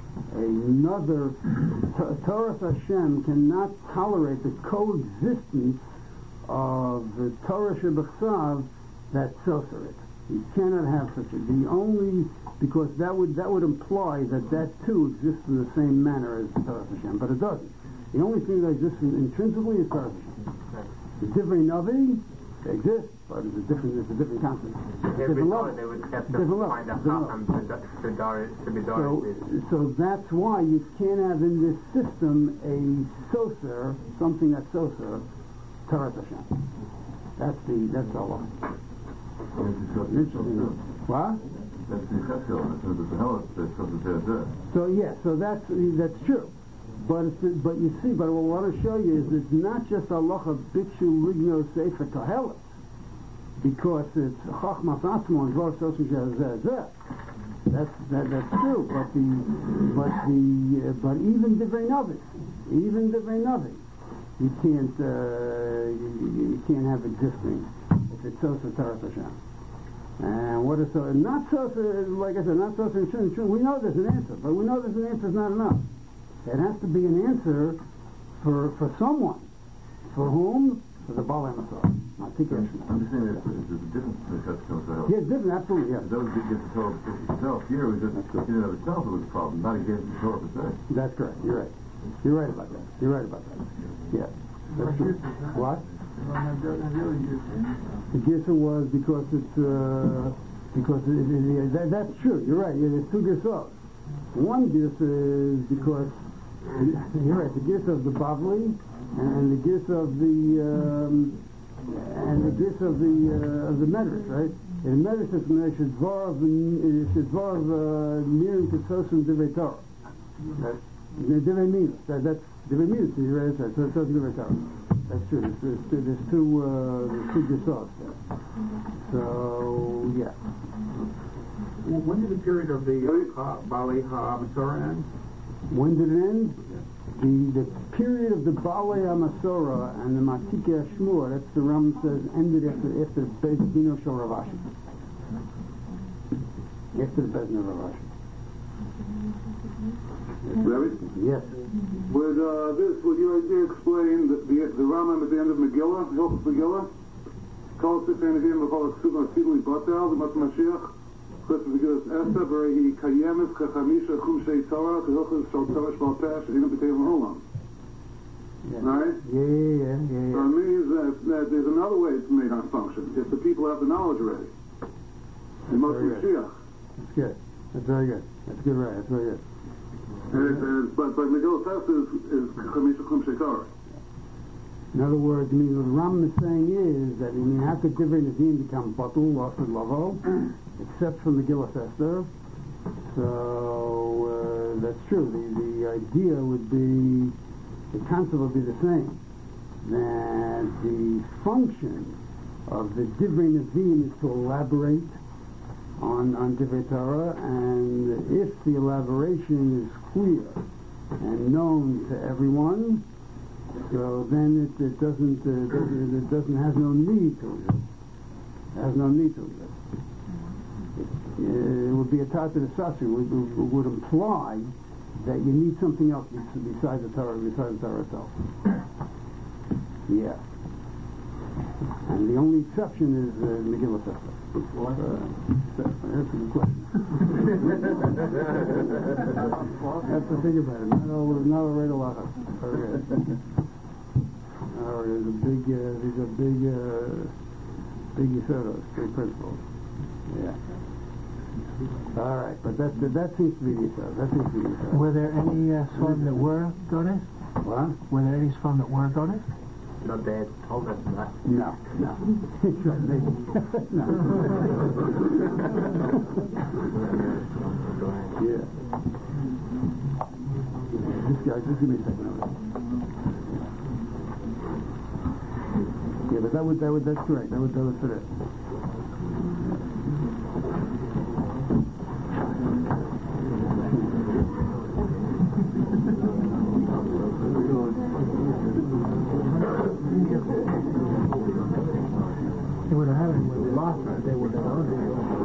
another, Torah Hashem cannot tolerate the coexistence of the Torah Shebechsav that Sosarit. You cannot have such a, the only, because that would that would imply that that too exists in the same manner as Torah Hashem, but it doesn't. The only thing that exists intrinsically is Torah Hashem. The Divrei Navi exists, but it's a different, it's a different concept. every Different door level. they would have to Different level. find a Different Chacham to, to, Doris, to be So, Doris. so that's why you can't have in this system a soser, something that's soser, Torah Hashem. That's the, that's the law. Interesting. What? That's the Cheskel, that's the Hellas, that's something there. So yeah, so that's that's true. But it's, but you see, but what I want to show you is it's not just halacha bikshu ligno sefer kohelet, because it's chachmas atzmo and dvar sosim shezeh. That's that, that's true. But the but the uh, but even divrei navi, even divrei navi, you can't uh, you, you can't have existing if it's so Torah Hashem. And what is so not so like I said, not so true. We know there's an answer, but we know there's an answer is not enough. It has to be an answer for for someone. For whom? For the Baal HaMasorah. I'm just saying that there's a difference between Cheskel and Hellas. Yes, different, absolutely, yes. That was against the Torah itself. Here, it was just in and of itself it was a problem, not against the Torah per se. That's correct. You're right. You're right about that. You're right about that. Yeah. That's true. What? The Gisa was because it's uh, because it, it, it, that, that's true. You're right. Yeah, there's two Gisos. One Gisa is because you're right. The Gisa of the Bavli and, and the Gisa of the um, and the Gisa of the uh, of the Medrash, right? In the Medrash system, there should dvar of should dvar of nearing to Sosim Divrei Torah. Divrei Minos. That, that's Divrei Minos. You're right. So it's Sosim Divrei Torah. That's true. There's, there's, two, there's two, uh, there's two Gisos there. So, yeah. Well, when did the period of the uh, Bali HaMasorah end? When did it end? The, the period of the Baal HaMasorah and the Matikei HaShmur, that's the Ram says, ended after, after the Beis Dino Shel Rav Ashi. After the Beis Dino Rav Ashi. Rabbi? Yes. Would uh, this, would you explain the, the, the Rambam at the end of Megillah, Hilchos Megillah? Kol Sifrei Nevi'im v'Kol Ksubah Sidli Batel, the Mat Mashiach, Chutz Megillas Esther, V'Rehi Kayemes Kachamisha Chumshei Torah, K'Hilchos Shal Torah Shmal Peh, She'ina B'Tei L'Olam. Right? Yeah, yeah, yeah, yeah. So it means that, that there's another way it's made on function, if the people have the knowledge already. In Mat Mashiach. That's good. That's very good. That's good, right? That's very good. And it, and it, but but Megillah Esther is is Chamisha Chumshei Torah. In other words, I mean, what Ram is saying is that, I mean, how could Divrei Nevi'im become Batul, Lost, and Lavo, except for Megillah Esther? So, uh, that's true. The, the idea would be, the concept would be the same. That the function of the Divrei Nevi'im is to elaborate on, on Divrei Torah, and if the elaboration is clear and known to everyone, so then it, it doesn't, uh, doesn't it doesn't have no need to exist. It has no need to exist. It, uh, it would be a tat to the sassi. It would, it would imply that you need something else besides the Torah, besides the Torah itself. Yeah. And the only exception is uh, Megillah Esther. Uh, that's a good question. Have to think about it. Not all, not all right a lot. Okay. Uh, there's a big, uh, these are big, uh, big yisodos, big principles. Yeah. All right, but that that seems to be the yisod. That seems to be the yisod. Were there any uh, Sfarim that were Godes? What? Were there any Sfarim that were Godes? No, Dad told us not. No, no. It's right, maybe. No. Yeah. This guy, just give me a second. Yeah, but that would, that would, that's correct. That would, that would fit it. They would have had it when they lost it. They would have done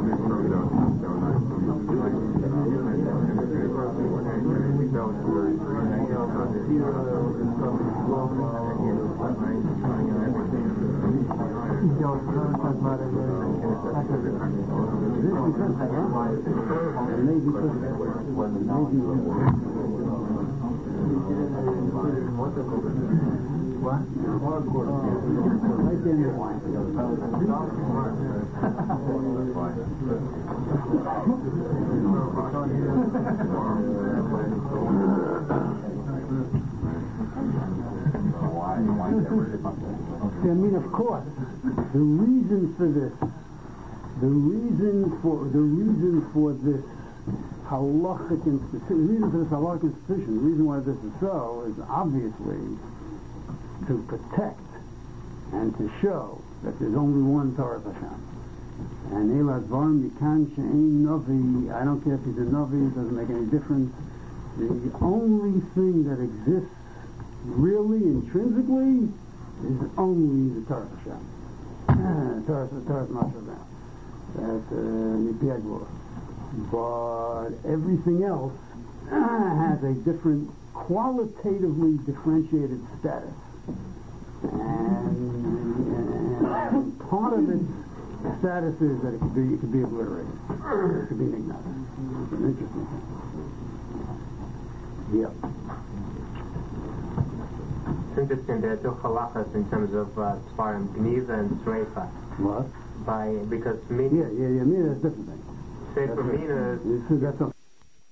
What? Right there in the wine. I mean, of course, the reason for this, the reason for the reason for this halachic institution, the reason for this halachic institution, the reason why this is so is obviously to protect and to show that there's only one Torah Hashem. And Elad Varm Yikan She'ein Navi, I don't care if he's a Navi, it doesn't make any difference. The only thing that exists really intrinsically is only the Torah Hashem. Torah Torah Moshe Rabbeinu. That's Nipi Agvura. But everything else has a different, qualitatively differentiated status. And, and part of its status is that it could be it could be obliterated. It could be ignored. It's an interesting thing. Yep. It's interesting there are two halachas in terms of uh, Svarim, Gniva and Sreifa. What? By because Mina. Yeah, yeah, yeah. Mina is a different thing. Sefer Mina is. That's a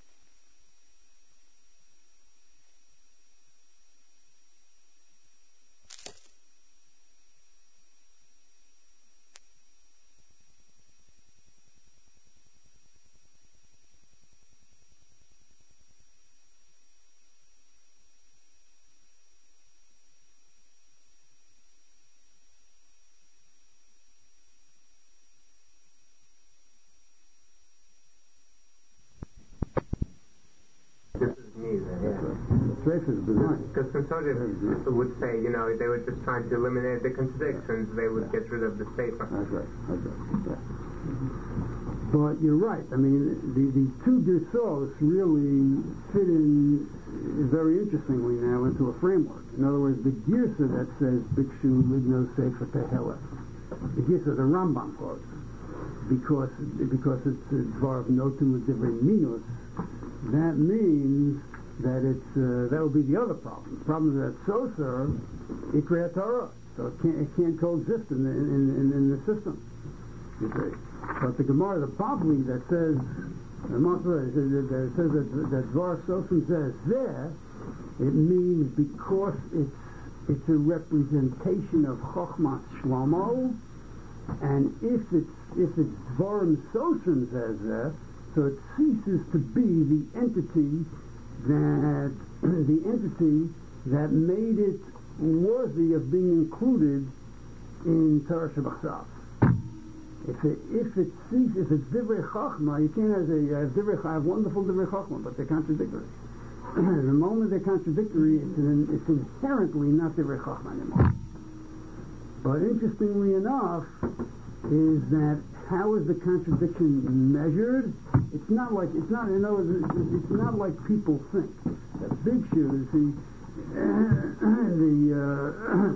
Because conservatives would say, you know, they were just trying to eliminate the contradictions, they would get rid of the Sefer. That's right, that's right, that's right. But you're right, I mean, the, the two Gersos really fit in very interestingly now into a framework. In other words, the Girsa that says, Bikshu Ligno Sefer Tehela, the Girsa the Rambam quotes, because, because it's Dvar of Notu with different minus, that means that it's uh, that would be the other problem. The problem is that Sosa Ikra Torah, so it can't it can't coexist in the in, in, in the system. You see, but the Gemara, the Bavli that says the Masra that says that that Dvar Sosa says there, it means because it's it's a representation of Chochmas Shlomo, and if it's if it's Dvarim Sosa says there, so it ceases to be the entity. That the entity that made it worthy of being included in Torah Shabbat. If it if it ceases, if it's Divrei Chachma, you can't have a uh, Divrei I have wonderful Divrei Chachma, but they're contradictory. The moment they're contradictory, it's an, it's inherently not Divrei Chachma anymore. But interestingly enough, is that how is the contradiction measured? It's not like it's not. In other words, it's not like people think. The big shoes, the uh, the uh,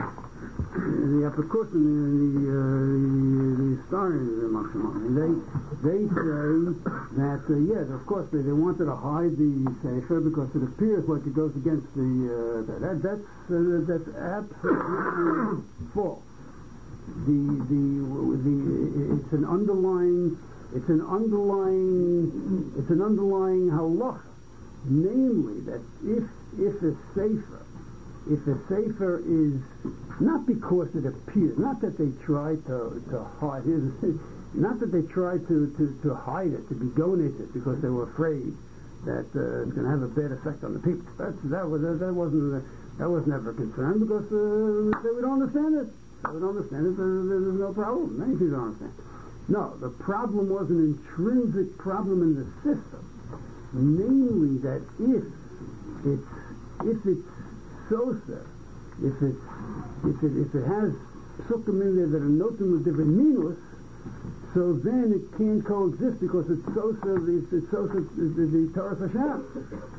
the Apikosim, the uh, the Starin, they they say that uh, yes, of course they, they wanted to hide the Sefer because it appears like it goes against the uh, that that's uh, that's absolutely false. The, the the it's an underlying it's an underlying it's an underlying halacha, namely that if if a sefer if a sefer is not because it appears, not that they try to to hide, not that they try to, to, to hide it, to begonate it because they were afraid that uh, it's going to have a bad effect on the people. That's that was that wasn't that was never a concern because uh, they would understand it. They would understand it. There, there's no problem. Many people don't understand. No, the problem was an intrinsic problem in the system, namely that if it's if it's sosa, if it's if it if it has psukim in there that are notim of different minus, so then it can't coexist because it's sosa. It's, it's sosa the, the Torah Hashem.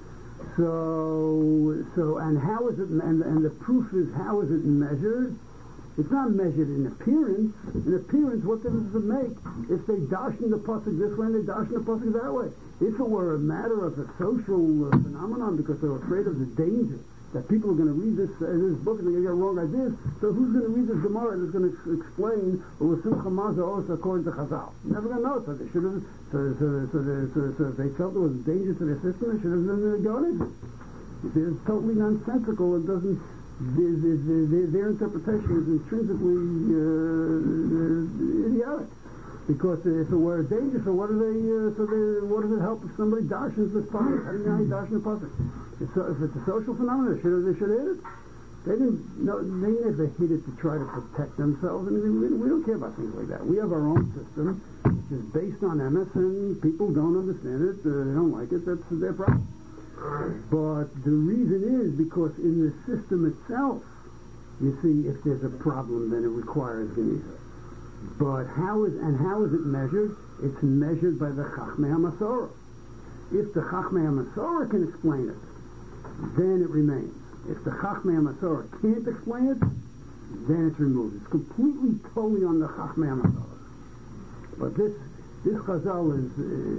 So so and how is it? And, and the proof is how is it measured? It's not measured in appearance. In appearance, what difference does it make if they dash in the pasuk this way and they dash in the pasuk that way? If it were a matter of a social uh, phenomenon because they're afraid of the danger that people are going to read this uh, this book and they're going to get wrong ideas, so who's going to read this Gemara and is going to ex- explain Simcha Maza also according to Chazal? Never going to know. So they should have. So so so, they, so so if they felt it was a danger to their system, they should have been going. It's totally nonsensical. It doesn't. Their, their, their interpretation is intrinsically uh, idiotic. Because if it were dangerous, so what do they? Uh, so they, what does it help if somebody dashes this pasuk? How do you know he dashes the pasuk? If, so, if it's a social phenomenon, they should have, they should have hit it. They didn't. No, they never hit it to try to protect themselves. I mean, we, we don't care about things like that. We have our own system, which is based on M S, and people don't understand it. Uh, they don't like it. That's their problem. But the reason is because in the system itself, you see, if there's a problem, then it requires Genisa. But how is and how is it measured? It's measured by the Chachmei HaMasorah. If the Chachmei HaMasorah can explain it, then it remains. If the Chachmei HaMasorah can't explain it, then it's removed. It's completely, totally on the Chachmei HaMasorah. But this This Chazal is,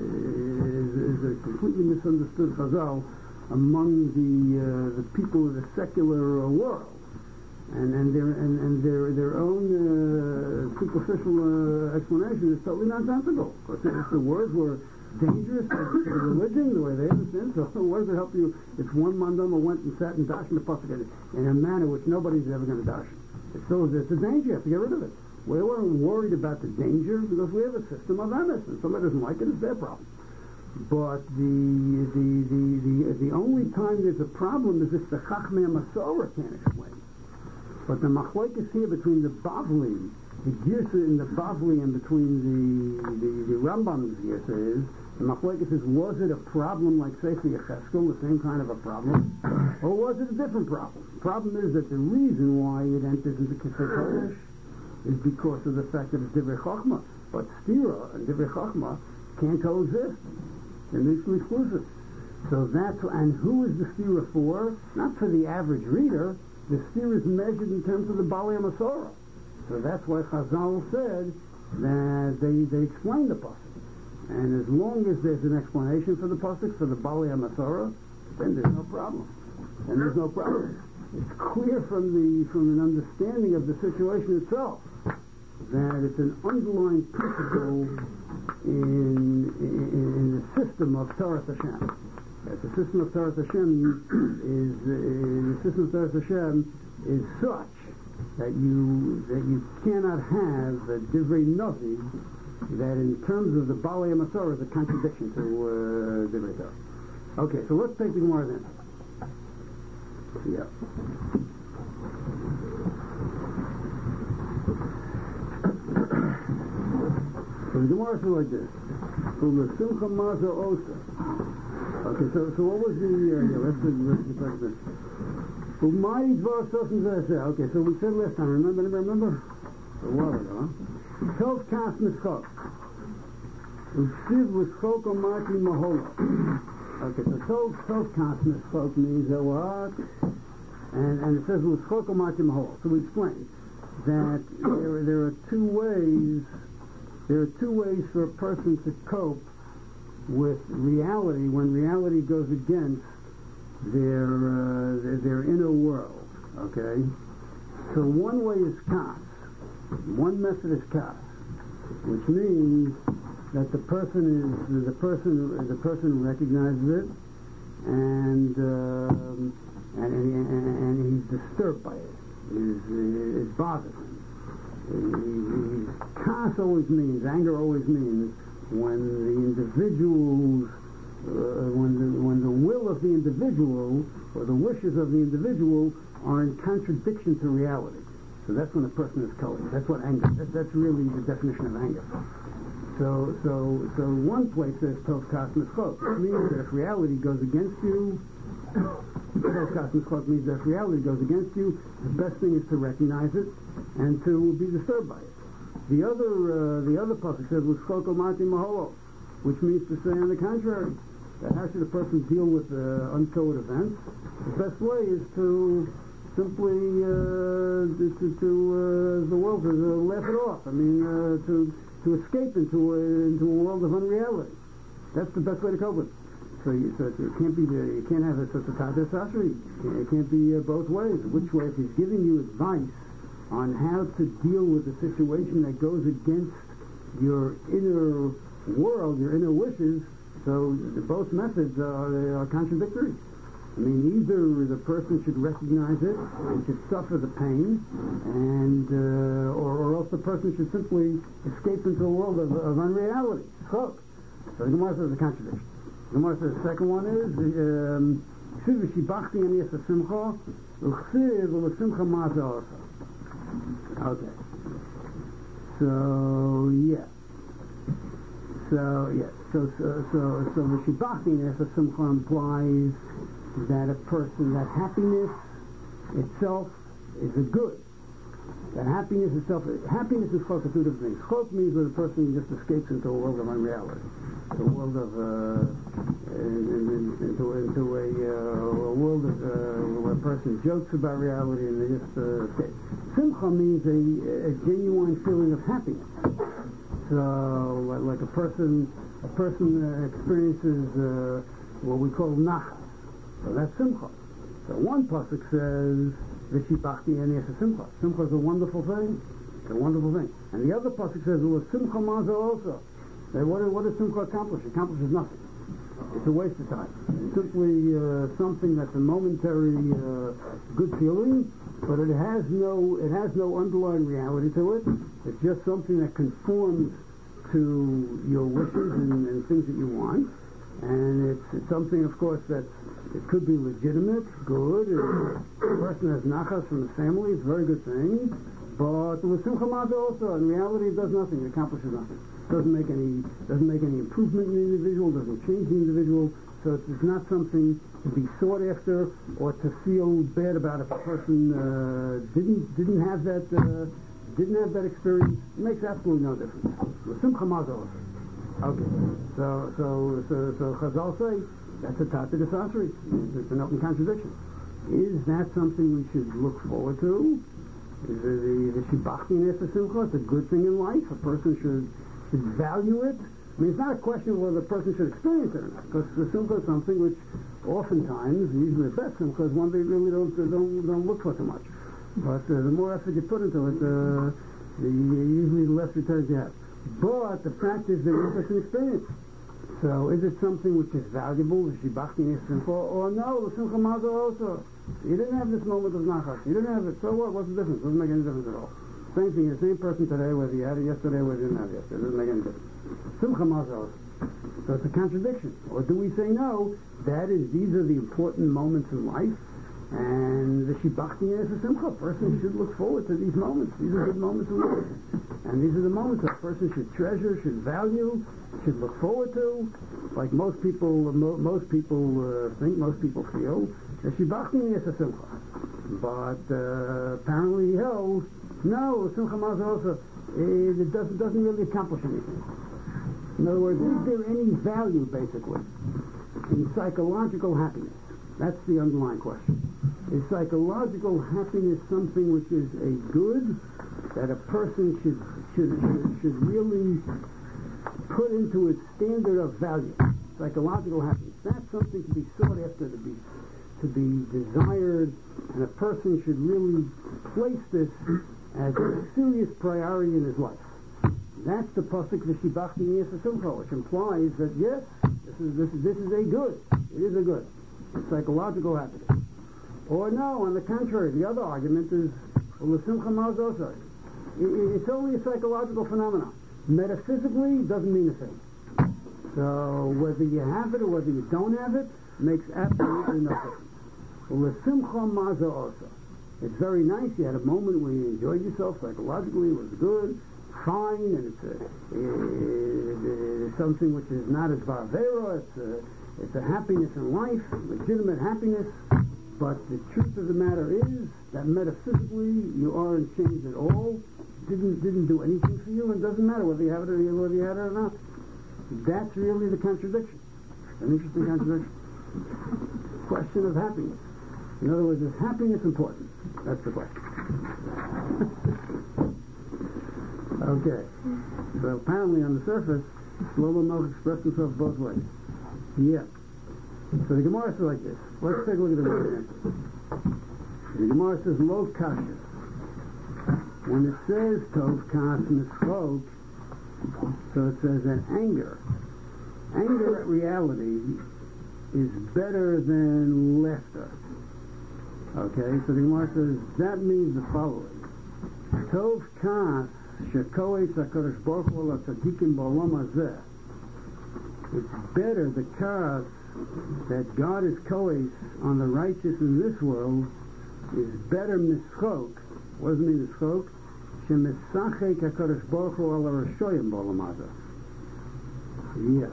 is, is a completely misunderstood Chazal among the uh, the people of the secular uh, world, and and their and, and their their own uh, superficial uh, explanation is totally nonsensical. Because if the words were dangerous to the religion, the way they understand, so what does it help you if one mandama went and sat and dashed in the pasuk in a manner which nobody's ever going to dash? It's still it's a danger. You have to get rid of it. We weren't worried about the danger because we have a system of M S, and somebody doesn't like it, it's their problem. But the the the the, the only time there's a problem is if the Chachmei HaMasorah can't explain. But the machlokes here between the Bavli, the Girsa in the Bavli, and between the the, the Rambam's Girsa is the machlokes is was it a problem like Sefer Yecheskel, the same kind of a problem, or was it a different problem? The problem is that the reason why it enters into Kisei Kodesh is because of the fact that it's Divrei Chochmah. But Stira and Divrei Chochmah can't coexist. They're mutually exclusive. So that's, and who is the Stira for? Not for the average reader. The Stira is measured in terms of the Balei HaMasorah. So that's why Chazal said that they, they explain the pasuk. And as long as there's an explanation for the pasuk, for the Balei HaMasorah, then there's no problem. Then there's no problem. It's clear from the from an understanding of the situation itself that it's an underlying principle in in, in the system of Torah Hashem. That the system of Torah Hashem is uh, the system of Torah Hashem is such that you that you cannot have a Divrei Navi that in terms of the Balei HaMasorah is a contradiction to uh, Divrei Torah. Okay, so let's take the Gemara then. Yeah. So the Gemara says like this. So the Simcha Maza Osa. Okay, so so what was the uh, yeah, let's let's get back to this. Umay Dvar Sosin Zeh. Okay, so we said last time, remember, remember? A while ago, huh? Tov Kas Mischok. Uksiv Mischok Omati Mahola. Okay, so Tov Tov Kas Mischok means that what? And, and it says Mischok Omati Mahola. So we explained that there, there are two ways there are two ways for a person to cope with reality when reality goes against their uh, their, their inner world. Okay, so one way is kas, one method is kas, which means that the person is the person the person recognizes it and uh, and, and, and he's disturbed by it. Is is bothered. Kas always means, anger always means when the individual's, uh, when the when the will of the individual or the wishes of the individual are in contradiction to reality. So that's when a person is colored. That's what anger. That, that's really the definition of anger. So so so one place says tov kas mischot, which means that if reality goes against you. Tov kas mischot means that if reality goes against you, the best thing is to recognize it and to be disturbed by it. The other uh, the other pasuk says l'schoko marti maholo, which means to say on the contrary, that how should a person deal with uh, untoward events? The best way is to simply uh, to, to uh, the world to uh, laugh it off. I mean, uh, to to escape into a, into a world of unreality. That's the best way to cope with it. So, you, so it can't be the, you can't have it such a tater sashri. It can't be uh, both ways. Which way? If he's giving you advice on how to deal with a situation that goes against your inner world, your inner wishes, so both methods are, are contradictory. I mean, either the person should recognize it and should suffer the pain, and uh, or, or else the person should simply escape into a world of, of unreality. So, so the Gemara says a contradiction. The Gemara says the second one is um, okay. So yeah. So yeah. So so so so the shibachti nesa simcha implies that a person, that happiness itself is a good. That happiness itself, happiness is chok of two different things. Chok means that a person just escapes into a world of unreality, a world of, uh, into, into a, uh, a world of, uh, where a person jokes about reality and they just uh, escape. Simcha means a, a genuine feeling of happiness. So, like, like a person, a person uh, experiences uh, what we call nachas. So that's simcha. So one pasuk says, "V'shibachti aniasa simcha." Simcha is a wonderful thing. It's a wonderful thing. And the other pasuk says, "Well, simcha maza also." Now, what, what does simcha accomplish? It accomplishes nothing. It's a waste of time. It's simply uh, something that's a momentary uh, good feeling, but it has no it has no underlying reality to it. It's just something that conforms to your wishes and, and things that you want. And it's, it's something, of course, that it could be legitimate, good. If a person has nachas from the family, it's a very good thing. But with simcha maza also, in reality, it does nothing. It accomplishes nothing. It doesn't make any doesn't make any improvement in the individual. Doesn't change the individual. So it's not something to be sought after or to feel bad about if a person uh, didn't didn't have that uh, didn't have that experience. It makes absolutely no difference. With simcha maza also. Okay, so so so so Chazal say that's a tata desasri. It's an open contradiction. Is that something we should look forward to? Is the the shibachti nesa simcha? It's a good thing in life. A person should should value it. I mean, it's not a question of whether a person should experience it or not. Because the simcha is something which, oftentimes, usually the best simcha is one they really don't don't don't look for too much. But uh, the more effort you put into it, uh, the usually the less returns you have. But the fact is that it's an experience. So is it something which is valuable, the shibachti nesa simcha, or no, the simcha maza also? You didn't have this moment of nachas. You didn't have it. So what? What's the difference? Doesn't make any difference at all. Same thing. The same person today, whether you had it yesterday, whether you didn't have it yesterday. It doesn't make any difference. Simcha maza also. So it's a contradiction. Or do we say no? That is, these are the important moments in life, and the shibachti nesa simcha. A person should look forward to these moments. These are good moments in life, and these are the moments that a person should treasure, should value, should look forward to. Like most people, mo- most people uh, think, most people feel. The shibachti nesa simcha, but uh, apparently he held no simcha maza also. It, it doesn't doesn't really accomplish anything. In other words, is there any value basically in psychological happiness? That's the underlying question. Is psychological happiness something which is a good that a person should should should, should really put into its standard of value? Psychological happiness. That's something to be sought after, to be to be desired, and a person should really place this as a serious priority in his life. That's the pasuk v'shibachti nesa simcha, which implies that yes, this is this is this is a good. It is a good. It's psychological happiness. Or no, on the contrary, the other argument is l'simcha ma'azosai. It's only a psychological phenomenon. Metaphysically, doesn't mean a thing. So whether you have it or whether you don't have it makes absolutely no difference. L'simcha ma'azosai. It's very nice. You had a moment where you enjoyed yourself psychologically. It was good, fine, and it's, a, it's something which is not as bavera. It's a, it's a happiness in life, legitimate happiness. But the truth of the matter is that metaphysically you aren't changed at all. Didn't didn't do anything for you, and it doesn't matter whether you have it or whether you had it or not. That's really the contradiction. An interesting contradiction. Question of happiness. In other words, is happiness important? That's the question. Okay. So apparently on the surface, Shlomo Melech expressed himself both ways. Yeah. So the Gemara says like this. Let's take a look at the example. The Gemara says, Lo kasha. When it says Tov kas mischok, so it says that anger, anger at reality is better than laughter. Okay, so the Gemara says that means the following: Tov kas shekoes hakadosh baruch hu l'tzadikim ba'olam hazeh. It's better the kas that God is koes on the righteous in this world is better mischok. What does it mean mischok? Shemisachek hakadosh baruch hu al harashoyim ba'olam hazeh. Yeah,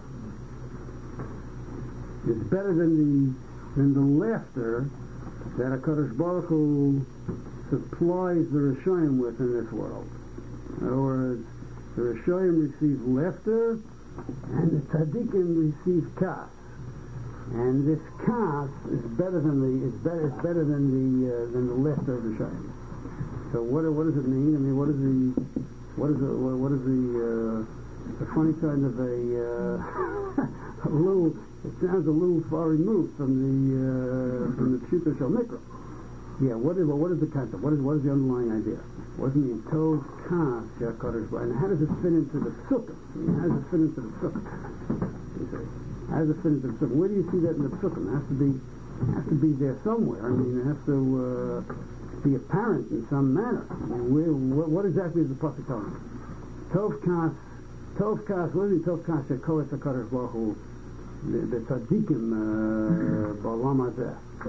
it's better than the than the laughter that HaKadosh Baruch Hu supplies the Rishoyim with in this world. In other words, the Rishoyim receive laughter, and the Tzaddikim receive kas. And this kas is better than the is better is better than the uh, than the laughter of the Rishoyim. So what what does it mean? I mean, what is the what is the what is the uh, the funny kind of a, uh, a little? It sounds a little far removed from the uh, from the Pshuto Shel Mikra. Yeah, what is well, what is the concept? What is what is the underlying idea? What does it mean? Tov kas she'akadosh baruch hu. And how does it fit into the sukkah? I mean, how does it fit into the sukkah? You say, how does it fit into the sukkah? Where do you see that in the sukkah? It has to be has to be there somewhere. I mean, it has to uh, be apparent in some manner. I mean, where, what, what exactly is the pasuk telling us? Tov kas, Tov kas. What does it mean? Tov kas she'koes hakadosh baruch hu. The, the tzaddikim ba'olam hazeh.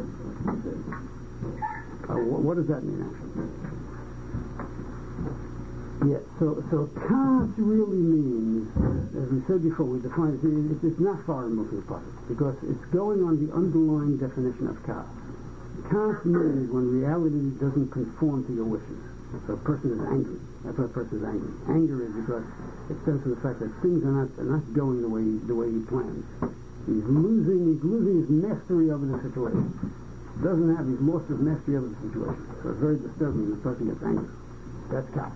What does that mean, actually? Yeah, so so kas really means, as we said before, we defined it, it's not far removed from the pasuk, because it's going on the underlying definition of kas. Kas means when reality doesn't conform to your wishes. So a person is angry. That's why a person is angry. Anger is because it stems from the fact that things are not are not going the way the way he plans. He's losing, he's losing his mastery over the situation. Doesn't have, he's lost his mastery over the situation. So it's very disturbing when the person gets angry. That's kas.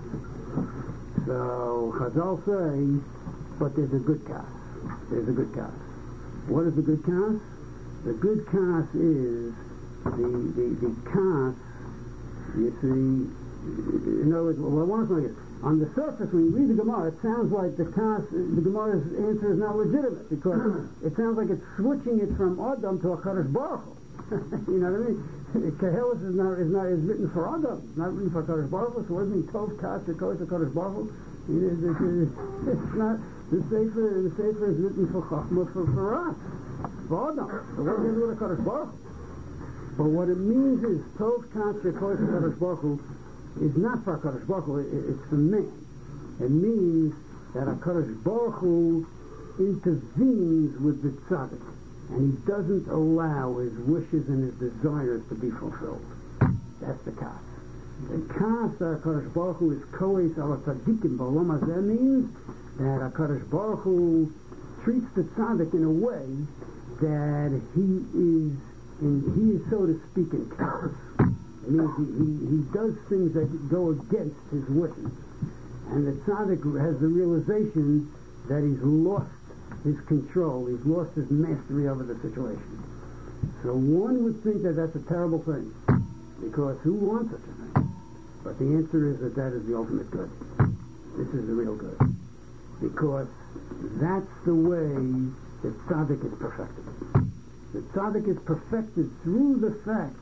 So Chazal say, but there's a good kas. There's a good kas. What is the good kas? The good kas is the the, the kas, you see, in other words, well, I want to say it. On the surface, when you read the Gemara, it sounds like the kas, the Gemara's answer is not legitimate, because it sounds like it's switching it from Adam to HaKadosh Baruch Hu. You know what I mean? Kehelis is not is not is written for Adam, it's not written for HaKadosh Baruch Hu. So what does it mean? Tov kas shekoes HaKadosh Baruch Hu. It's not the sefer. The sefer is written for Chachma for, for us, for Adam. So what does it do with HaKadosh Baruch Hu? But what it means is Tov kas shekoes HaKadosh Baruch Hu is not for HaKadosh Baruch Hu, it's for man. It means that HaKadosh Baruch Hu intervenes with the tzaddik, and he doesn't allow his wishes and his desires to be fulfilled. That's the kas. The kas that HaKadosh Baruch Hu is koes ala tzaddikim ba'olam hazeh means that HaKadosh Baruch Hu treats the tzaddik in a way that he is, in, he is so to speak in kas. It means he, he, he does things that go against his wishes. And the tzaddik has the realization that he's lost his control, he's lost his mastery over the situation. So one would think that that's a terrible thing, because who wants such a thing? But the answer is that that is the ultimate good. This is the real good. Because that's the way the tzaddik is perfected. The tzaddik is perfected through the fact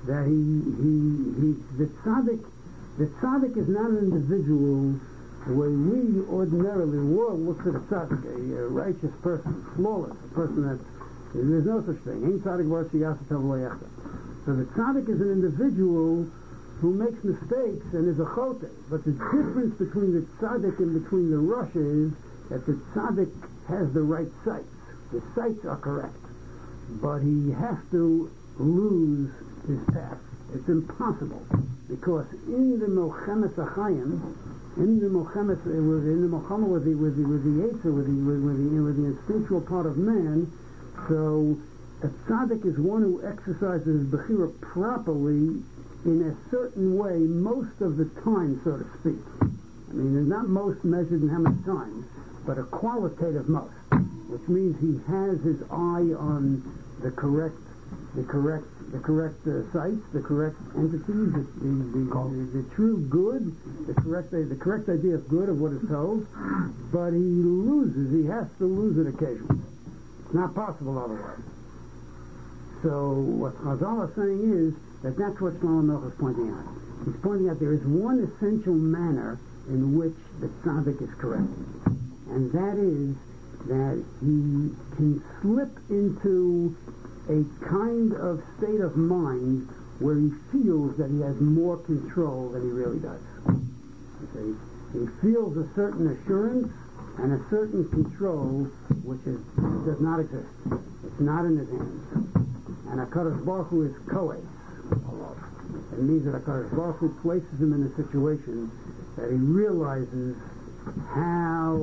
that he, he, he, the tzaddik, the tzaddik is not an individual the way we ordinarily, the world looks at a tzaddik, a, a righteous person, flawless, a person that, there's no such thing. Ain't tzaddik bar sheyasa tov lo yachta. So the tzaddik is an individual who makes mistakes and is a chote. But the difference between the tzaddik and between the rasha is that the tzaddik has the right sights. The sights are correct. But he has to lose his path. It's impossible. Because in the Mochemes Achayim, in the Mochemes, in the Mochama with the with the with the Yetzer, with the with, with the with the instinctual part of man, so a tzaddik is one who exercises bechira properly in a certain way most of the time, so to speak. I mean, it's not most measured in how many times, but a qualitative most, which means he has his eye on the correct, the correct, the correct uh, sites, the correct entities, the the, the, the, the true good, the correct the correct idea of good of what is told, but he loses. He has to lose it occasionally. It's not possible otherwise. So what Chazal is saying is that that's what Shlomo Melech is pointing out. He's pointing out there is one essential manner in which the tzaddik is correct, and that is that he can slip into a kind of state of mind where he feels that he has more control than he really does. You see, he feels a certain assurance and a certain control which is, does not exist. It's not in his hands. And HaKadosh Baruch Hu is koes. It means that HaKadosh Baruch Hu places him in a situation that he realizes how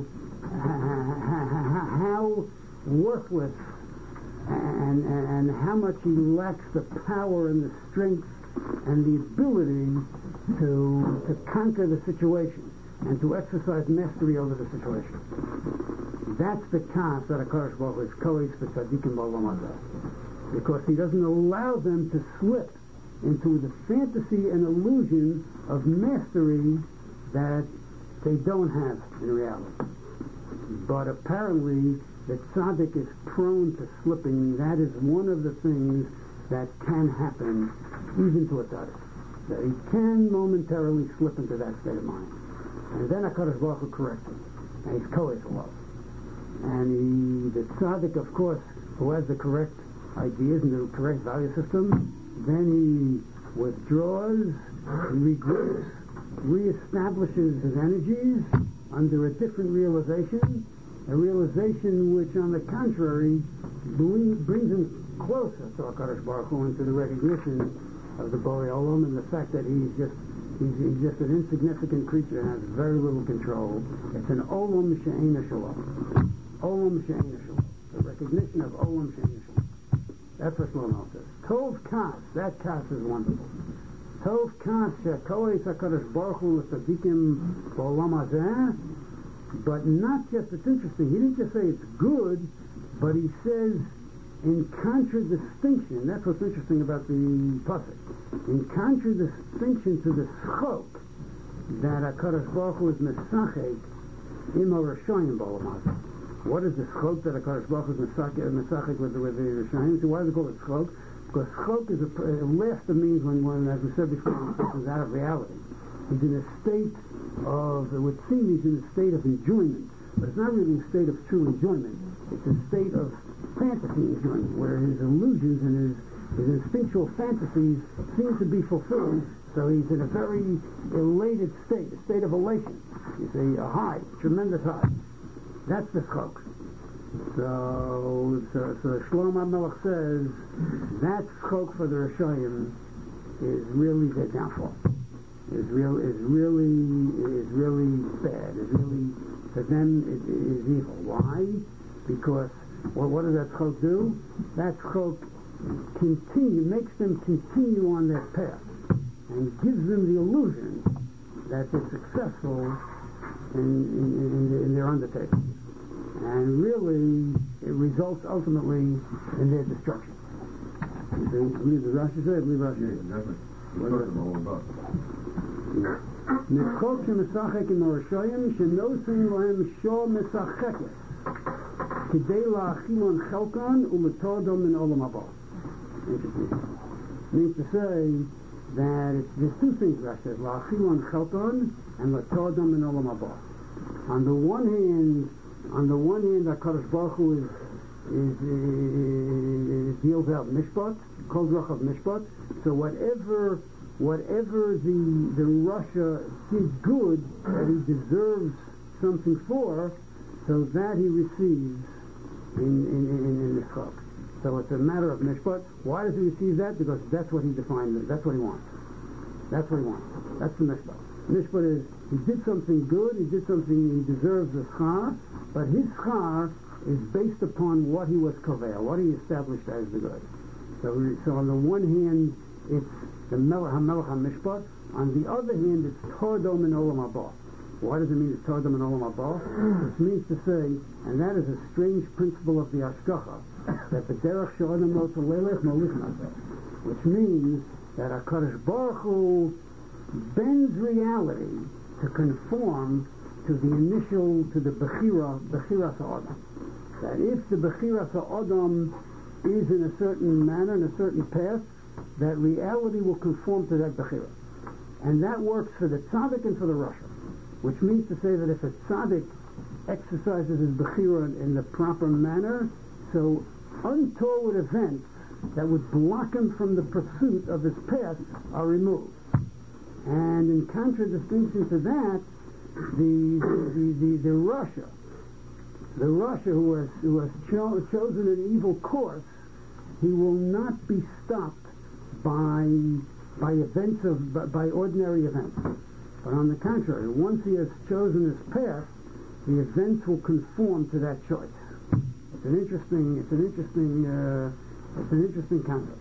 how worthless and, and, and how much he lacks the power and the strength and the ability to to conquer the situation and to exercise mastery over the situation. That's the kas that HaKadosh Baruch Hu is koes for tzaddikim b'olam hazeh, because he doesn't allow them to slip into the fantasy and illusion of mastery that they don't have in reality. But apparently the tzaddik is prone to slipping. That is one of the things that can happen even to a tzaddik. That he can momentarily slip into that state of mind. And then HaKadosh Baruch Hu corrects him. And he's koes love. And he, the tzaddik, of course, who has the correct ideas and the correct value system, then he withdraws, he regrets, reestablishes his energies under a different realization, a realization which, on the contrary, brings him closer to HaKadosh Baruch Hu and to the recognition of the Borei Olam and the fact that he's just he's, he's just an insignificant creature and has very little control. It's an Olam She'eina Shalom. Olam She'eina Shalom. The recognition of Olam She'eina Shalom. That's what Shlomo says. Tov Kas, that Kas is wonderful. Tov Kas She'koes HaKadosh Baruch Hu L'Tzadikim B'Olam Hazeh. But not just, it's interesting, he didn't just say it's good, but he says in contradistinction, that's what's interesting about the pasuk, in contradistinction to the schok that HaKadosh Baruch Hu is mesachek im ha-Rashayim b'olam hazeh. What is the schok that HaKadosh Baruch Hu is mesachek with the Rashayim? So why do they call it schok? Because schok is a, a laughter means when, when, as we said before, when a person is out of reality. He's in a state of, it would seem he's in a state of enjoyment, but it's not really a state of true enjoyment. It's a state of fantasy enjoyment, where his illusions and his, his instinctual fantasies seem to be fulfilled, so he's in a very elated state, a state of elation. You see, a high, tremendous high. That's the chok. So, so, so Shlomo Melech says, that chok for the Rashayim is really their downfall. Is real is really is really bad. Is really for them it is evil. Why? Because well, what does that chok do? That chok continue makes them continue on their path and gives them the illusion that they're successful in, in, in, in their undertaking. And really, it results ultimately in their destruction. You see, I believe the Rashi said, I believe Rashi said. What is it all about? Nechok shemisachek in Orashayim shenosim lahem shor misacheket kidei la'achilon chelkan u'letodom min olam haba. Interesting. means to say that it's, there's two things Rashi says, la'achilon chelton and la'todam in olam haba. On the one hand, on the one hand, HaKadosh Baruch Hu is, is, is deals out mishpat, kol drachav mishpat. So whatever, whatever the the Russia did good that he deserves something for, so that he receives in in in, in the chok. So it's a matter of mishpat. Why does he receive that? Because that's what he defined. That's what he wants. That's what he wants. That's the mishpat. Mishpat is he did something good. He did something he deserves a schar, but his schar is based upon what he was kavel, what he established as the good. So, so on the one hand, it's the melech hamelech hamishpat. On the other hand, it's tordom and olam haba. What does it mean? It's tordom and olam haba. It means to say, and that is a strange principle of the hashgacha, that the derech she'odam lo tolelech molich naseh, which means that HaKadosh Baruch Hu bends reality to conform to the initial, to the bechira, bechira sa'adam. That if the bechira sa'adam is in a certain manner, in a certain path, that reality will conform to that bechira. And that works for the tzaddik and for the rasha. Which means to say that if a tzaddik exercises his bechira in the proper manner, so untoward events that would block him from the pursuit of his path are removed. And in contradistinction to that, the the the, the Russia, the Russia who has who has cho- chosen an evil course, he will not be stopped by by events of by, by ordinary events. But on the contrary, once he has chosen his path, the events will conform to that choice. It's an interesting, it's an interesting, uh, it's an interesting concept.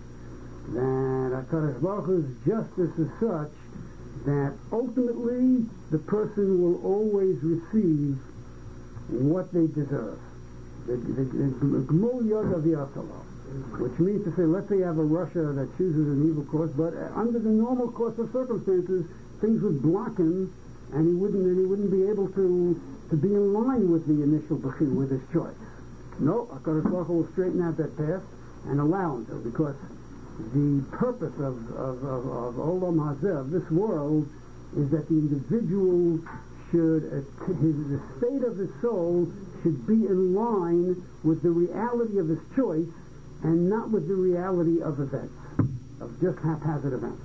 That HaKadosh Baruch Hu's justice is such that ultimately the person will always receive what they deserve. The Gmul Yod of Yasala, which means to say, let's say you have a Russia that chooses an evil course, but under the normal course of circumstances, things would block him, and he wouldn't, and he wouldn't be able to to be in line with the initial bechir, with his choice. No, HaKadosh Baruch Hu will straighten out that path and allow him to, because the purpose of of, of, of Olam Hazeh, of this world, is that the individual should, uh, his, the state of his soul should be in line with the reality of his choice, and not with the reality of events, of just haphazard events.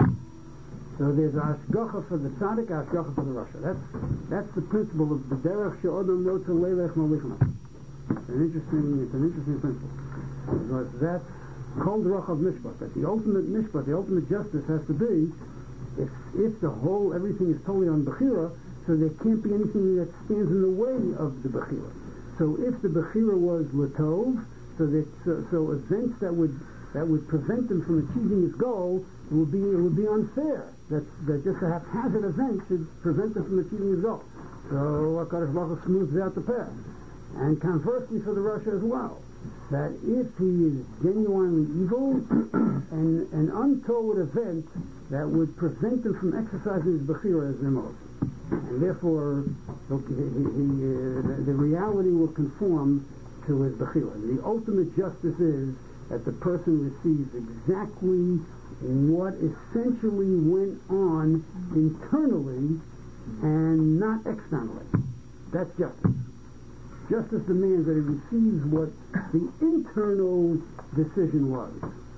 So there's hashgacha for the tzaddik, hashgacha for the rasha. That's that's the principle of the derech she'odam lo tolelech molich naseh. It's an interesting, it's an interesting principle, because that's kol drachav mishpat. That the ultimate mishpat, the ultimate justice has to be, if if the whole everything is totally on bechira, so there can't be anything that stands in the way of the bechira. So if the bechira was latov, so that so, so events that would that would prevent him from achieving his goal, it would be it would be unfair. That that just a haphazard event should prevent him from achieving his goal. So HaKadosh Baruch Hu smooths out the path. And conversely for the rasha as well, that if he is genuinely evil, and an untoward event that would prevent him from exercising his bechira is removed. And therefore, look, he, he, uh, the, the reality will conform to his bechira. The ultimate justice is that the person receives exactly what essentially went on internally and not externally. That's justice. Justice demands that he receives what the internal decision was,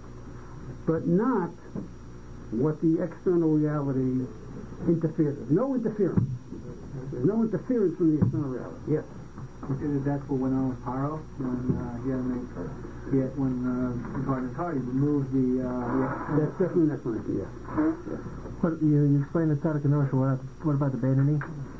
but not what the external reality interferes with. No interference. There's no interference from the external reality. Yes. Consider that's what went on with Paro when uh, he had to make, he had, when uh, the Garden Party removed the. Uh, the that's definitely an explanation. Yes. yes. What you, you explained the tzaddik and rasha. What, what about the Beinoni?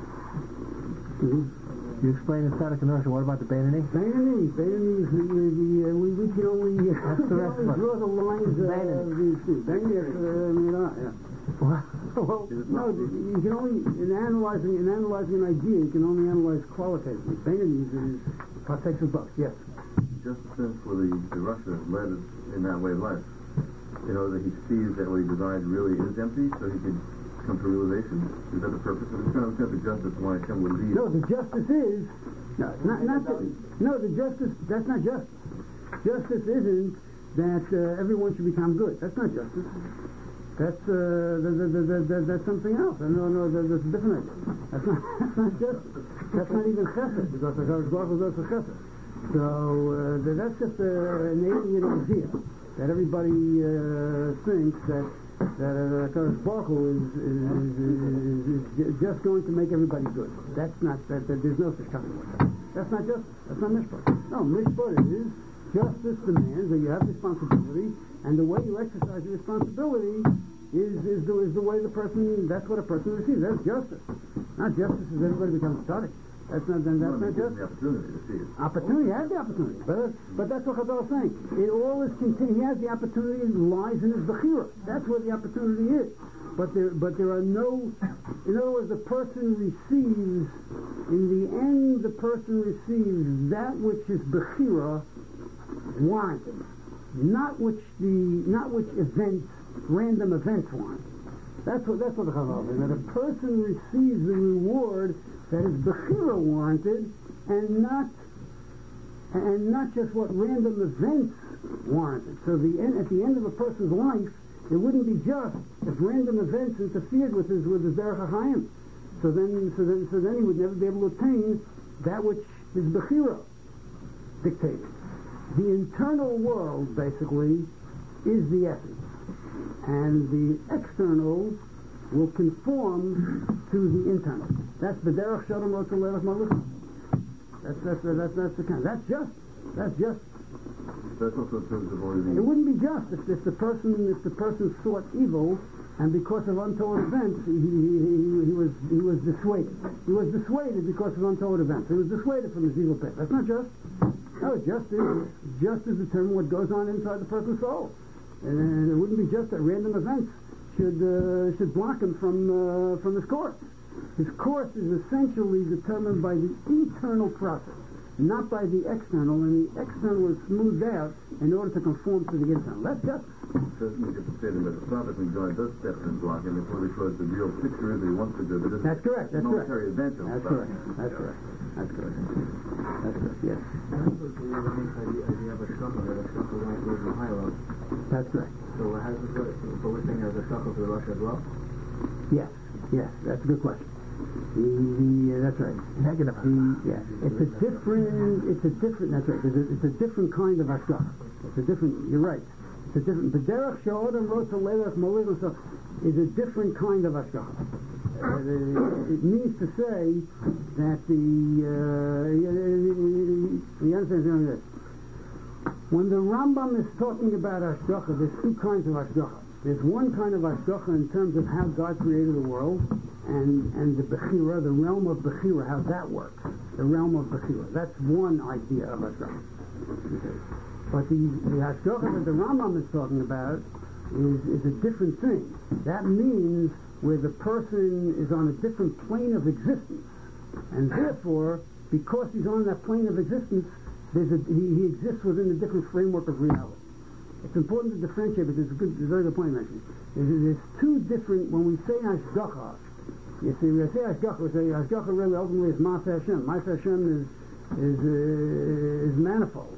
Mm-hmm. You explained the tzaddik and rasha. What about the Beinoni? Beinoni, Beinoni is the, the, the uh, we, we can only, uh, That's the rest only of draw the lines of uh, these two. Beinoni is uh, Milah, yeah. What? Well, no, you can only, in analyzing in analyzing an idea, you can only analyze qualitatively. Beinoni is partakes of both, yes. Just a sense for the, the rasha led in that way of life. You know, that he sees that what he designed really is empty, so he could come to realization. Is that the purpose of it? It's kind of the justice why Hashem would lead. No, the justice is no, not not the, no. The justice that's not justice. Justice isn't that uh, everyone should become good. That's not justice. That's uh, that, that, that, that, that's something else. No, no, that, that's a different idea. That's not, that's not justice. That's not even chesed, because the Hakadosh Baruch Hu does for chesed. So uh, that, that's just uh, an alien idea that everybody uh, thinks that that uh, Hakadosh Baruch Hu is, is, is, is just going to make everybody good. That's not that, that there's no such concept like that. That's not justice. That's not mishpat. No, mishpat is justice demands that you have responsibility, and the way you exercise your responsibility is is the, is the way the person, that's what a person receives. That's justice. Not justice is everybody becomes tzaddik. That's not, then that's not justice. The opportunity to see it. Opportunity, he has the opportunity. But, but that's what Chazal is saying. It all is continued. He has the opportunity, it lies in his bechira. That's where the opportunity is. But there, but there are no, in other words, the person receives, in the end, the person receives that which is bechira warranted, not which the, not which events, random events warrant. That's what that's what the Chazal is. That a person receives the reward that is bechira warranted, and not and not just what random events warranted. So the end, at the end of a person's life, it wouldn't be just if random events interfered with his with his derech hachaim. So then, so then, so then he would never be able to attain that which his bechira dictated. The internal world, basically, is the essence, and the external will conform to the internal. That's the derech shodom rotz leilach maluchim. That's that's that's that's the kind. That's just. That's just. That's also in terms of already. It wouldn't be just if, if the person if the person sought evil, and because of untoward events he, he, he, he was he was dissuaded. He was dissuaded because of untoward events. He was dissuaded from his evil path. That's not just. No, just is just is determine what goes on inside the person's soul, and it wouldn't be just that random events should uh, should block him from uh, from his course. His course is essentially determined by the internal process, not by the external, and the external is smoothed out in order to conform to the internal. That's just. Certainly, you could say that metaphorically, God does step in and block him before because the real picture is that he wants to do it. That's correct. That's correct. Momentary event. That's correct. That's correct. That's correct. That's correct. Yes. That's correct. So has so we're saying there's a shakal to the Russia as well? Yes. Yes, that's a good question. The, the, uh, that's right. Negative. The, yeah, it's a different. It's a different. That's right. It's a, it's a different kind of hashgacha. It's a different. You're right. It's a different. The derech she'odam rotz leilach maluchim is a different kind of hashgacha. Uh, it means to say that the. Uh, you understand this? When the Rambam is talking about hashgacha, there's two kinds of hashgacha. There's one kind of hashgacha in terms of how God created the world, and, and the bechira, the realm of bechira, how that works. The realm of bechira. That's one idea of hashgacha. Okay. But the, the hashgacha that the Rambam is talking about is, is a different thing. That means where the person is on a different plane of existence, and therefore, because he's on that plane of existence, there's a, he, he exists within a different framework of reality. It's important to differentiate, because it's a, good, it's a very good point mentioned. There's, there's two different, when we say hashgacha, you see, we say hashgacha, we say hashgacha really ultimately is Ma'aseh Hashem. Ma'aseh Hashem is, is, uh, is manifold.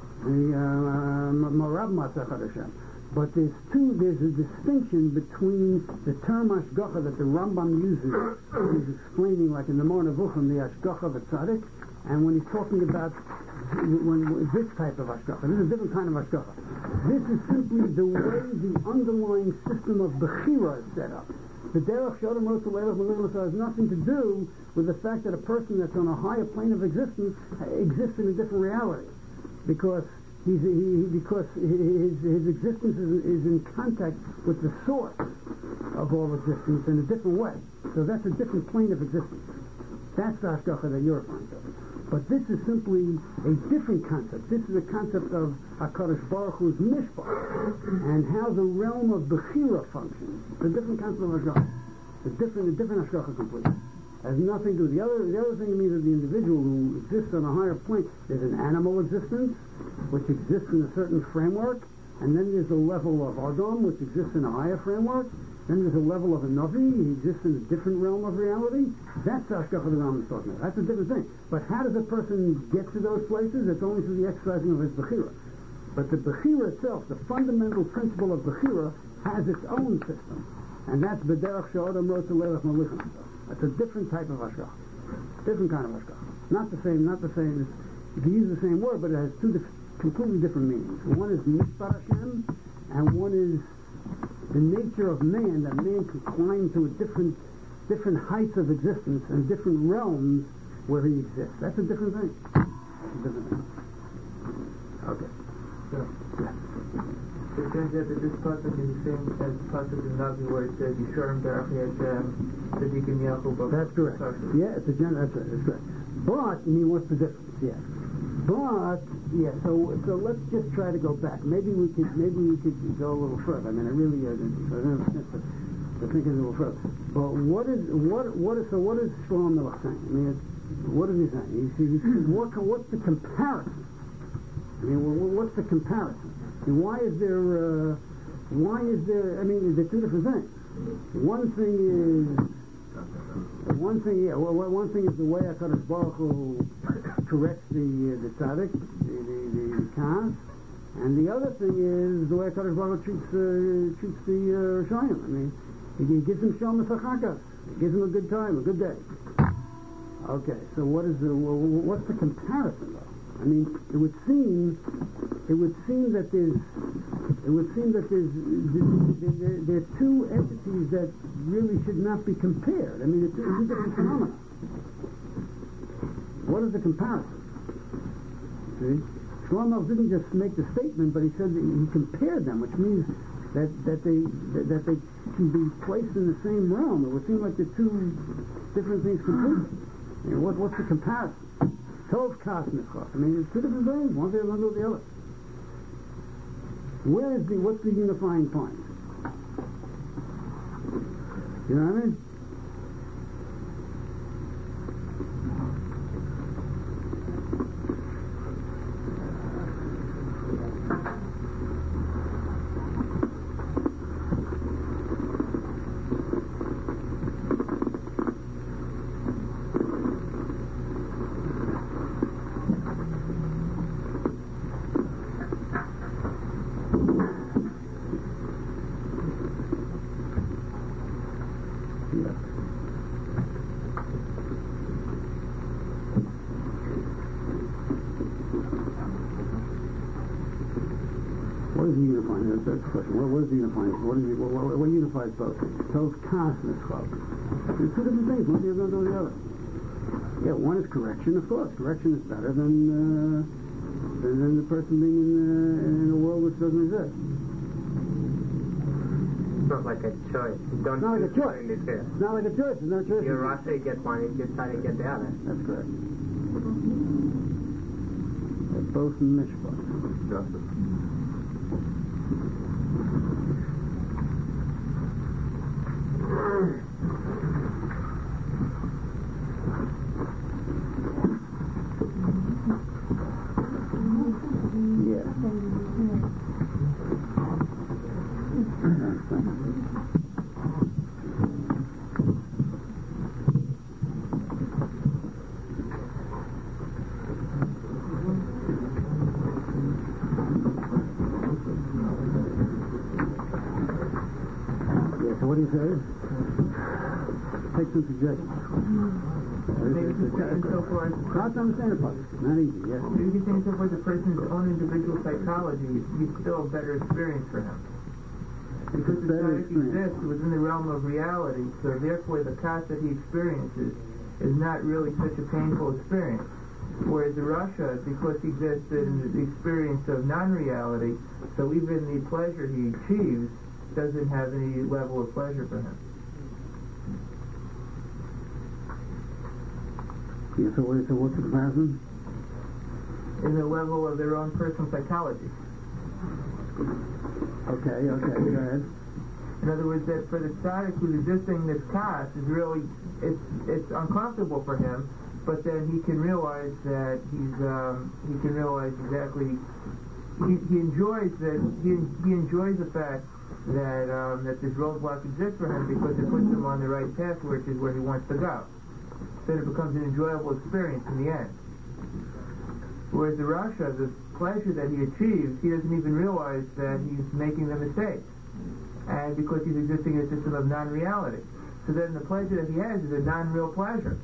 Marab Ma'aseh Hashem. But there's two, there's a distinction between the term hashgacha that the Rambam uses, he's explaining, like in the Moreh Nevuchim, the hashgacha of a tzaddik, and when he's talking about when, when this type of hashgacha. This is a different kind of hashgacha. This is simply the way the underlying system of bechira is set up. The derech shodom rotz leilach maluchim has nothing to do with the fact that a person that's on a higher plane of existence exists in a different reality, because he's he, because his his existence is, is in contact with the source of all existence in a different way. So that's a different plane of existence. That's the hashgacha that you're referring to. But this is simply a different concept. This is a concept of HaKadosh Baruch Hu's mishpat, and how the realm of bechira functions. It's a different concept of hashgacha. It's different, a different hashgacha completely. It has nothing to do. The other, the other thing it means that the individual who exists on a higher plane, there's an animal existence, which exists in a certain framework, and then there's a level of Adam, which exists in a higher framework. Then there's a level of a Navi, he exists in a different realm of reality. That's the hashgacha the Rambam is talking about. That's a different thing. But how does a person get to those places? It's only through the exercising of his bechira. But the Bechira itself, the fundamental principle of Bechira, has its own system. And that's B'derech She'odam Rotze Leilach Malichem. That's a different type of Hashgacha. Different kind of Hashgacha. Not the same, not the same. You can use the same word, but it has two dif- completely different meanings. One is Mishpat Hashem, and one is the nature of man, that man can climb to a different, different heights of existence and different realms where he exists. That's a different thing. That's a different thing. Okay. So, Yeah. it turns out that this pasuk is the same as the pasuk in Navi where it says Yisharim Derech Hashem Tzadikim Yaakov. That's correct. Yeah, it's a gen- that's right. That's correct. But I mean, what's the difference? Yeah. But yeah. So so let's just try to go back. Maybe we could maybe we could go a little further. I mean, I really uh, I don't have a chance to, to think a little further. But what is what what is so what is Shlomo Melech saying? I mean, it's, what is he saying? He says, he says what what's the comparison? I mean, what's the comparison? And why is there, uh, why is there, I mean, they're two different things. One thing is, one thing, yeah, well, one thing is the way HaKadosh Baruch Hu corrects the, uh, the tzaddik, the, the, the, the Kaz, and the other thing is the way HaKadosh Baruch Hu treats, uh, treats the uh, Rishayim. I mean, he, he gives him Shalom Sachakas. He gives him a good time, a good day. Okay, so what is the, what's the comparison, though? I mean, it would seem, it would seem that there's, it would seem that there's, there, there, there are two entities that really should not be compared. I mean, it's two different phenomena. What is the comparison? See, Shlomo didn't just make the statement, but he said that he compared them, which means that that they that, that they can be placed in the same realm. It would seem like they're two different things completely. I mean, what what's the comparison? Tov Kas Mitzvah. I mean, it's two different things. One thing doesn't do the other. Where is the, what's the unifying point? You know what I mean? What is the unifying? That's, that's the question. What, what is the unifying? What, is the, what, what, what unifies both? Tov Kas Mitzvah. There's two different things. One thing doesn't do the other. Yeah, one is correction, of course. Correction is better than uh, than, than the person being in, uh, in a world which doesn't exist. It's not like a choice. You don't It's not like a choice. choose between the two. It's not like a choice. It's not a choice. You're Russia, you get one, you decide to get the other. That's correct. They're both mishpat. Justice. What do you say? Take some suggestions. Maybe you can say so far as Hard to understand the part. Not easy, yes. maybe you can say so far as the person's own individual psychology, you still a better experience for him. Because the Better tzaddik experience. exists within the realm of reality, so therefore the kas that he experiences is not really such a painful experience. Whereas the Russia, because he exists in the experience of non-reality, so even the pleasure he achieves doesn't have any level of pleasure for him. Yeah, so, what, so what's the comparison? In the level of their own personal psychology. Okay, okay, go ahead. In other words, that for the tzaddik who's existing this kas is really, it's it's uncomfortable for him, but then he can realize that he's, um, he can realize exactly, he, he enjoys that, he, he enjoys the fact that um, that this roadblock exists for him because it puts him on the right path, which is where he wants to go. Then it becomes an enjoyable experience in the end. Whereas the Rasha, the pleasure that he achieves, he doesn't even realize that he's making the mistake. And because he's existing in a system of non-reality. So then the pleasure that he has is a non-real pleasure.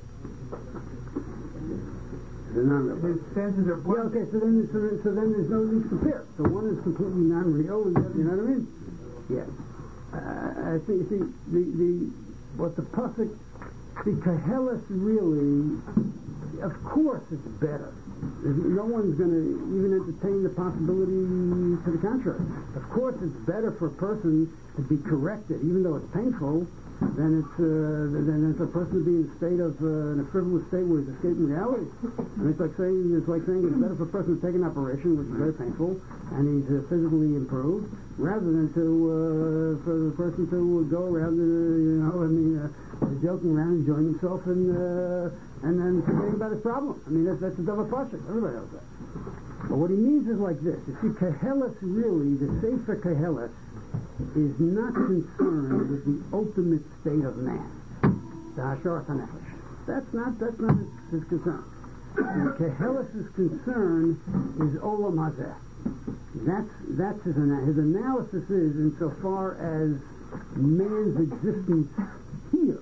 The non-real His senses are Yeah, blended. okay, so then, so, then- so then there's no need to compare. So one is completely non-real, and the other, you know what I mean? Yeah. Uh, I think, see, the, the, what the Pasuk, the Koheles really, of course it's better. No one's going to even entertain the possibility to the contrary. Of course it's better for a person to be corrected, even though it's painful, than it's, uh, than it's a person to be in a state of, uh, in a frivolous state where he's escaping reality. And it's like saying, it's like saying it's better for a person to take an operation, which is very painful, and he's uh, physically improved, rather than to, uh, for the person to go around, uh, you know, I mean, uh, joking around, enjoying himself, and, uh, and then forgetting about his problem. I mean, that's, that's a double pasuk. Everybody knows that. But what he means is like this. You see, Koheles really, the Sefer Koheles, is not concerned with the ultimate state of man, the Hasharat HaNefesh. That's not, that's not his, his concern. And Koheles' concern is Olam Hazeh. That's, that's his, ana- his analysis is insofar as man's existence here.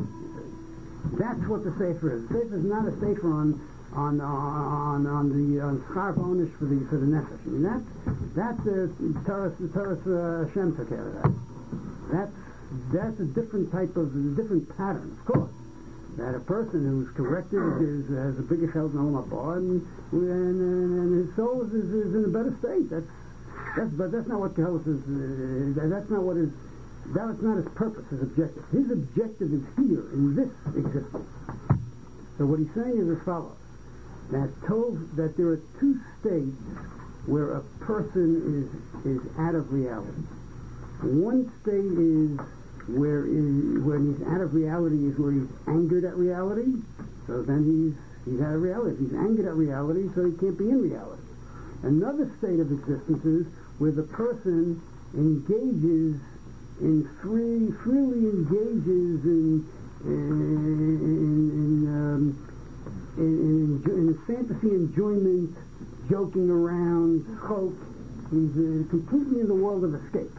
That's what the Sefer is. The Sefer is not a Sefer on on on on the on Schar Onish for the for the Nefesh. I mean that that uh, Taras Taras uh, Hashem took care of that. That's that's a different type of a different pattern, of course. That a person who's corrected is has a bigger chel than Olam Haba, and, and and his soul is, is, is in a better state. That's that's but that's not what Koheles is. Uh, that's not what is. That's not his purpose, his objective. His objective is here, in this existence. So what he's saying is as follows. That told that there are two states where a person is is out of reality. One state is where is when he's out of reality is where he's angered at reality. So then he's he's out of reality. He's angered at reality, so he can't be in reality. Another state of existence is where the person engages in free, freely engages in in in, um, in, in, in fantasy enjoyment, joking around, hope. He's uh, completely in the world of escape.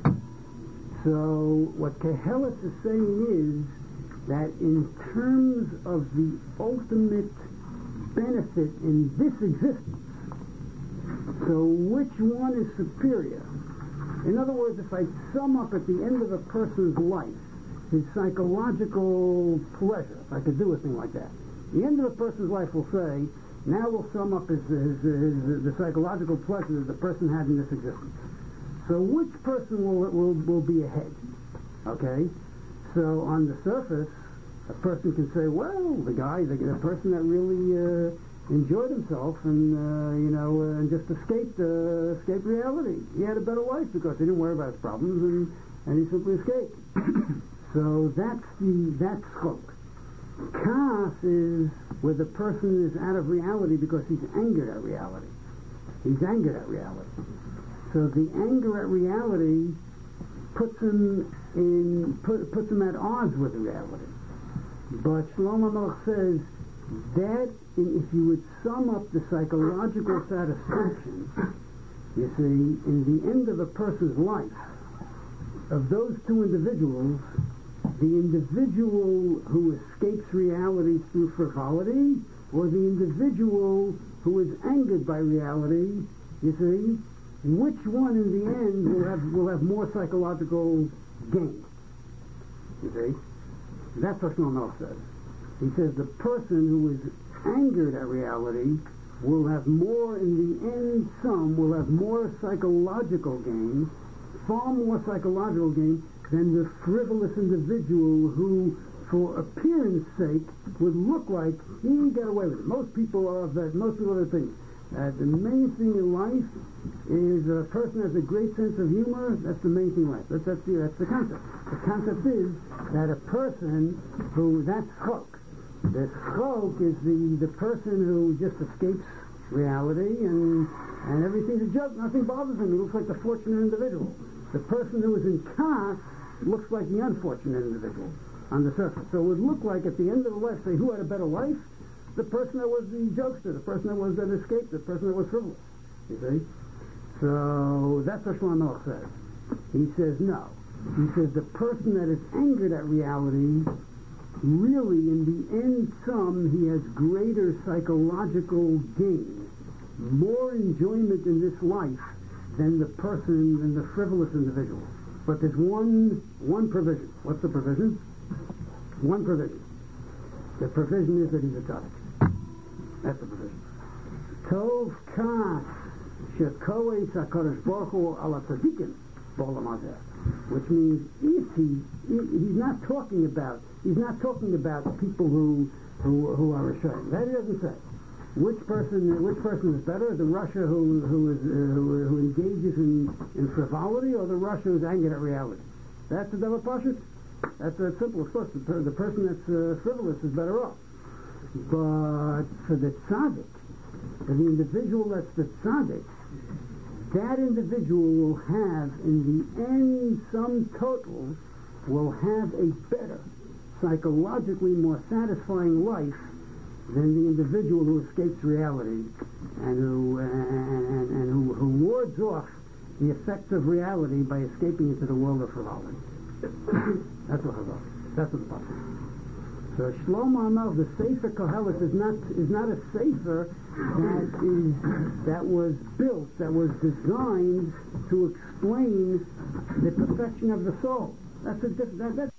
So what Koheles is saying is that in terms of the ultimate benefit in this existence, so which one is superior? In other words, if I sum up at the end of a person's life his psychological pleasure, if I could do a thing like that, the end of a person's life will say, now we'll sum up his, his, his, the psychological pleasure that the person had in this existence. So which person will, will, will be ahead? Okay? So on the surface, a person can say, well, the guy, the, the person that really uh, enjoyed himself and, uh, you know, uh, and just escaped uh, escaped reality. He had a better life because he didn't worry about his problems and, and he simply escaped. So that's the, that's chok. Kas is where the person is out of reality because he's angered at reality. He's angered at reality. So the anger at reality puts him in, put, puts him at odds with reality. But Shlomo Melech says that in, if you would sum up the psychological satisfaction, you see, in the end of a person's life, of those two individuals, the individual who escapes reality through frivolity, or the individual who is angered by reality, you see, which one in the end will have will have more psychological gain? You see? That's what Shlomo Melech says. He says the person who is angered at reality will have more, in the end sum, will have more psychological gain, far more psychological gain than the frivolous individual who, for appearance sake, would look like he got away with it. Most people are of that, most people are the thing. Uh, the main thing in life is a person has a great sense of humor. That's the main thing in life. That's, that's, the, that's the concept. The concept is that a person who, that's chok. The chok is the, the person who just escapes reality and and everything's a joke. Nothing bothers him. He looks like the fortunate individual. The person who is in kas looks like the unfortunate individual on the surface. So it would look like at the end of the life, say, who had a better life? the person that was the jokester, the person that was that escaped, the person that was frivolous. You see? So that's what Shlomo says. He says no. He says the person that is angered at reality, really in the end sum, he has greater psychological gain, more enjoyment in this life than the person, than the frivolous individual. But there's one one provision. What's the provision? One provision. The provision is that he's a tzaddik. That's the provision. Tov kas shekoes HaKadosh Baruch Hu ala tzaddikim b'olam hazeh. Which means if he, he's not talking about, he's not talking about people who who, who are ashamed. That he doesn't say. Which person, which person is better? The Russia who who is uh, who, who engages in, in frivolity, or the Russia who's angered at reality? That's the double pashut. That's that simple. Of course, the, per, the person that's uh, frivolous is better off. But for the tzaddik, for the individual that's the tzaddik, that individual will have, in the end, sum total, will have a better, psychologically more satisfying life than the individual who escapes reality and who and, and, and who, who wards off the effects of reality by escaping into the world of frivolity. That's what Hazal. That's what the Pasuk is. So Shlomo Amar, the Sefer Kohelet, is not is not a Sefer that is that was built, that was designed to explain the perfection of the soul. That's a diff- that, that's